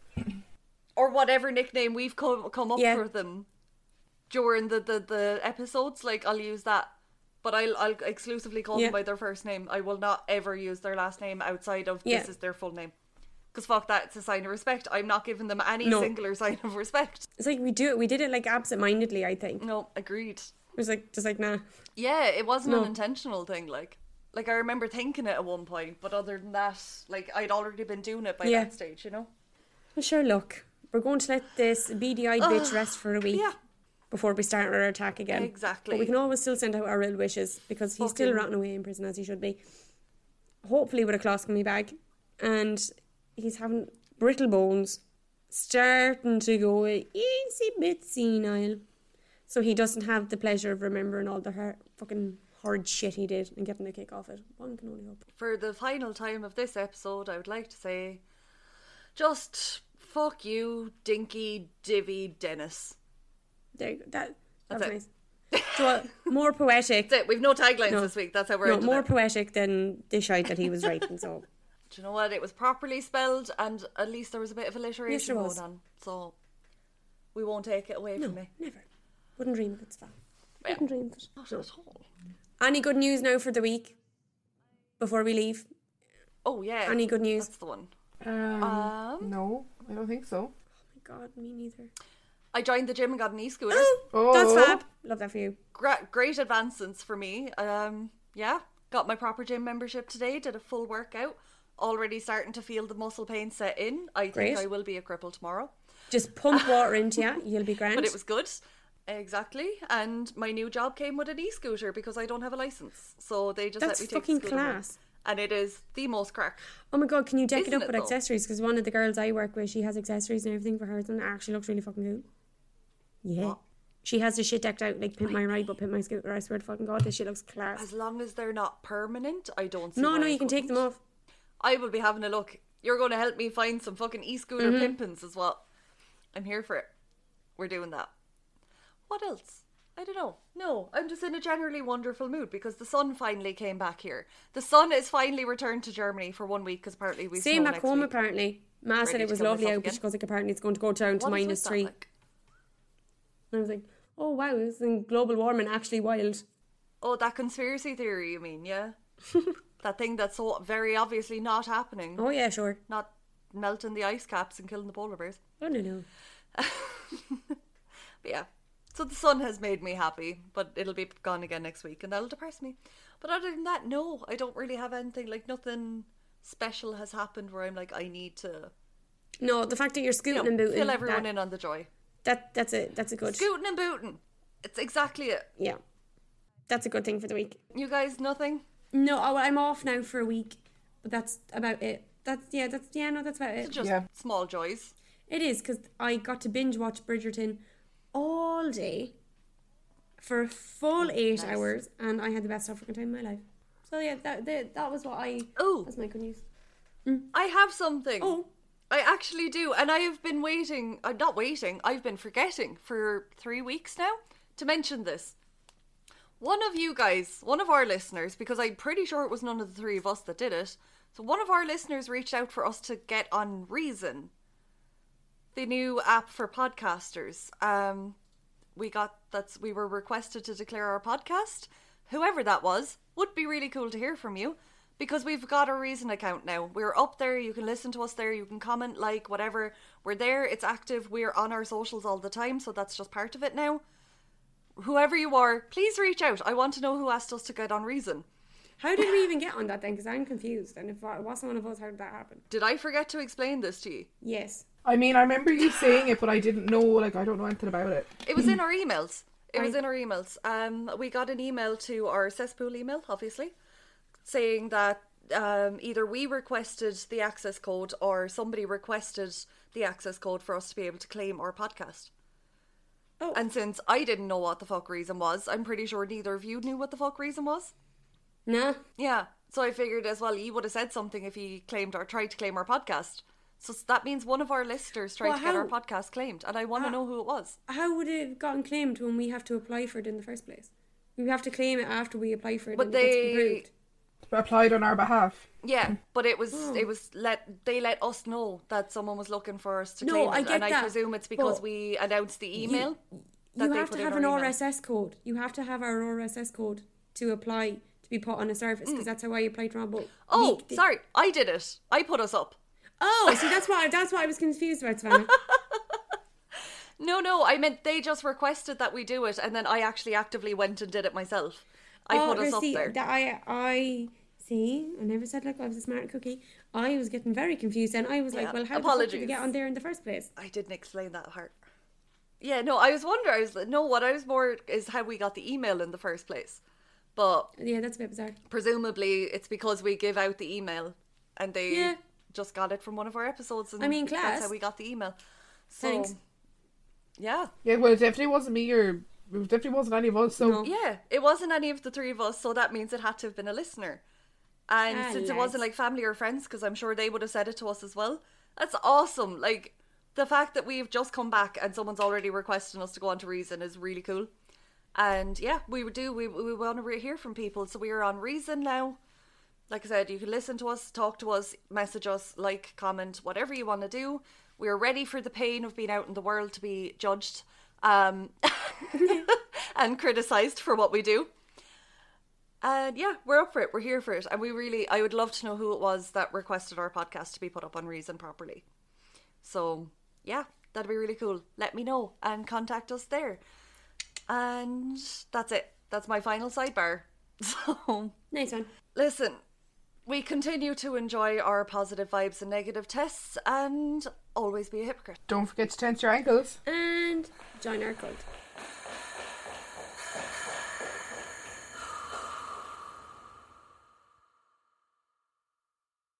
Or whatever nickname we've come up Yeah. for them during the episodes, like, I'll use that. But I'll exclusively call them by their first name. I will not ever use their last name outside of this is their full name. Because fuck that, it's a sign of respect. I'm not giving them any singular sign of respect. It's like we did it like absent-mindedly, I think. No, agreed. It was like, just like, nah. Yeah, it wasn't an intentional thing, like I remember thinking it at one point, but other than that, like, I'd already been doing it by that stage, you know? Well, sure, look. We're going to let this beady-eyed bitch rest for a week. Yeah. Before we start our attack again. Exactly. But we can always still send out our real wishes, because he's still rotting away in prison as he should be. Hopefully with a colostomy bag. And he's having brittle bones. Starting to go a easy bit senile. So he doesn't have the pleasure of remembering all the fucking hard shit he did and getting a kick off it. One can only hope. For the final time of this episode, I would like to say, just fuck you, Dinky Divvy Dennis. There you go. That was it. nice. So, more poetic. That's it. We've no taglines this week. That's how we're ending more it. poetic than the shite that he was writing. So, Do you know what? It was properly spelled, and at least there was a bit of Yes, alliteration there was. going on. So we won't take it away from me. never. Wouldn't dream of it, Sven. Yeah. Wouldn't dream of it. Not at all. Any good news now for the week? Before we leave? Oh yeah. Any good news? That's the one. No, I don't think so. Oh my God, me neither. I joined the gym and got an e-scooter. Oh, That's fab. Love that for you. Great advancements for me. Yeah, got my proper gym membership today. Did a full workout. Already starting to feel the muscle pain set in. I Great. think I will be a cripple tomorrow. Just pump water into you. You'll be grand. But it was good. Exactly. And my new job came with an e-scooter because I don't have a license. So they just That's let me take fucking the scooter home. class. And it is the most crack. Oh my God, can you deck it Isn't up it with though? accessories? Because one of the girls I work with, she has accessories and everything for hers, and it actually looks really fucking cool. Yeah. What? She has the shit decked out like Pimp My Ride, but Pimp My Scooter. I swear to fucking God, this shit looks class. As long as they're not permanent, I don't see No, why no, I you can take them couldn't. off. I will be having a look. You're going to help me find some fucking e-scooter Mm-hmm. pimpins as well. I'm here for it. We're doing that. What else? I don't know. No, I'm just in a generally wonderful mood because the sun finally came back here. The sun is finally returned to Germany for 1 week because apparently we Same snow back next home week. apparently. Ma said Ready it to was kill lovely myself out, but again? she goes like apparently it's going to go down to What is -3. that like? And I was like, oh wow, this is global warming actually wild. Oh, that conspiracy theory, you mean, yeah? That thing that's so very obviously not happening. Oh yeah, sure. Not melting the ice caps and killing the polar bears. Oh no. But yeah. So the sun has made me happy, but it'll be gone again next week and that'll depress me. But other than that, no, I don't really have anything, like nothing special has happened where I'm like, I need to No, the fact that you're scooting and booting. fill everyone in on the joy. That's a good. Scooting and booting. It's exactly it. Yeah. That's a good thing for the week. You guys, nothing? No, I'm off now for a week, but that's about it. That's about it. Just Yeah. small joys. It is, because I got to binge watch Bridgerton all day for a full 8 nice. hours, and I had the best fucking time of my life. So yeah, that was what Oh, that's my good news. I have something. Oh, I actually do, and I have been waiting, not waiting, I've been forgetting for 3 weeks now to mention this. One of you guys, one of our listeners, because I'm pretty sure it was none of the three of us that did it, so one of our listeners reached out for us to get on Reason, the new app for podcasters. We were requested to declare our podcast. Whoever that was, would be really cool to hear from you. Because we've got a Reason account now. We're up there, you can listen to us there, you can comment, like, whatever. We're there, it's active, we're on our socials all the time, so that's just part of it now. Whoever you are, please reach out. I want to know who asked us to get on Reason. How did we even get on that then? Because I'm confused. And if it wasn't one of us, how did that happen? Did I forget to explain this to you? Yes. I mean, I remember you saying it, but I didn't know, like, I don't know anything about it. It was in our emails. We got an email to our cesspool email, obviously, saying that either we requested the access code or somebody requested the access code for us to be able to claim our podcast. Oh. And since I didn't know what the fuck reason was, I'm pretty sure neither of you knew what the fuck reason was. Nah. Yeah. So I figured as well, you would have said something if he claimed or tried to claim our podcast. So that means one of our listeners tried to get our podcast claimed, and I want to know who it was. How would it have gotten claimed when we have to apply for it in the first place? We have to claim it after we apply for it, But and it gets approved. Applied on our behalf. Yeah, but they let us know that someone was looking for us to No, claim it, I get and I that, presume it's because but we announced the email. You have to have an RSS code. You have to have our RSS code to apply to be put on a service, because that's how I applied to Rumble. Oh, sorry, I did it. I put us up. Oh, see, that's what I was confused about, Savannah. No, I meant they just requested that we do it, and then I actually actively went and did it myself. I put us up there. I see. I never said like I was a smart cookie. I was getting very confused, and I was like, "Well, how the fuck did we get on there in the first place?" I didn't explain that part. Yeah, no, I was wondering. What I was more is how we got the email in the first place. But yeah, that's a bit bizarre. Presumably, it's because we give out the email, and they just got it from one of our episodes. And I mean, class. That's how we got the email. So, thanks. Yeah. Yeah, well, it definitely wasn't me or it definitely wasn't any of us. So No. Yeah, it wasn't any of the three of us, so that means it had to have been a listener. And since it wasn't like family or friends, because I'm sure they would have said it to us as well, that's awesome. Like, the fact that we've just come back and someone's already requesting us to go on to Reason is really cool. And yeah, we want to hear from people, so we are on Reason now. Like I said, you can listen to us, talk to us, message us, like, comment, whatever you want to do. We're ready for the pain of being out in the world to be judged and criticised for what we do. And yeah, we're up for it. We're here for it. And I would love to know who it was that requested our podcast to be put up on Reason properly. So yeah, that'd be really cool. Let me know and contact us there. And that's it. That's my final sidebar. So Nice one. listen, we continue to enjoy our positive vibes and negative tests, and always be a hypocrite. don't forget to tense your ankles. And join our cult.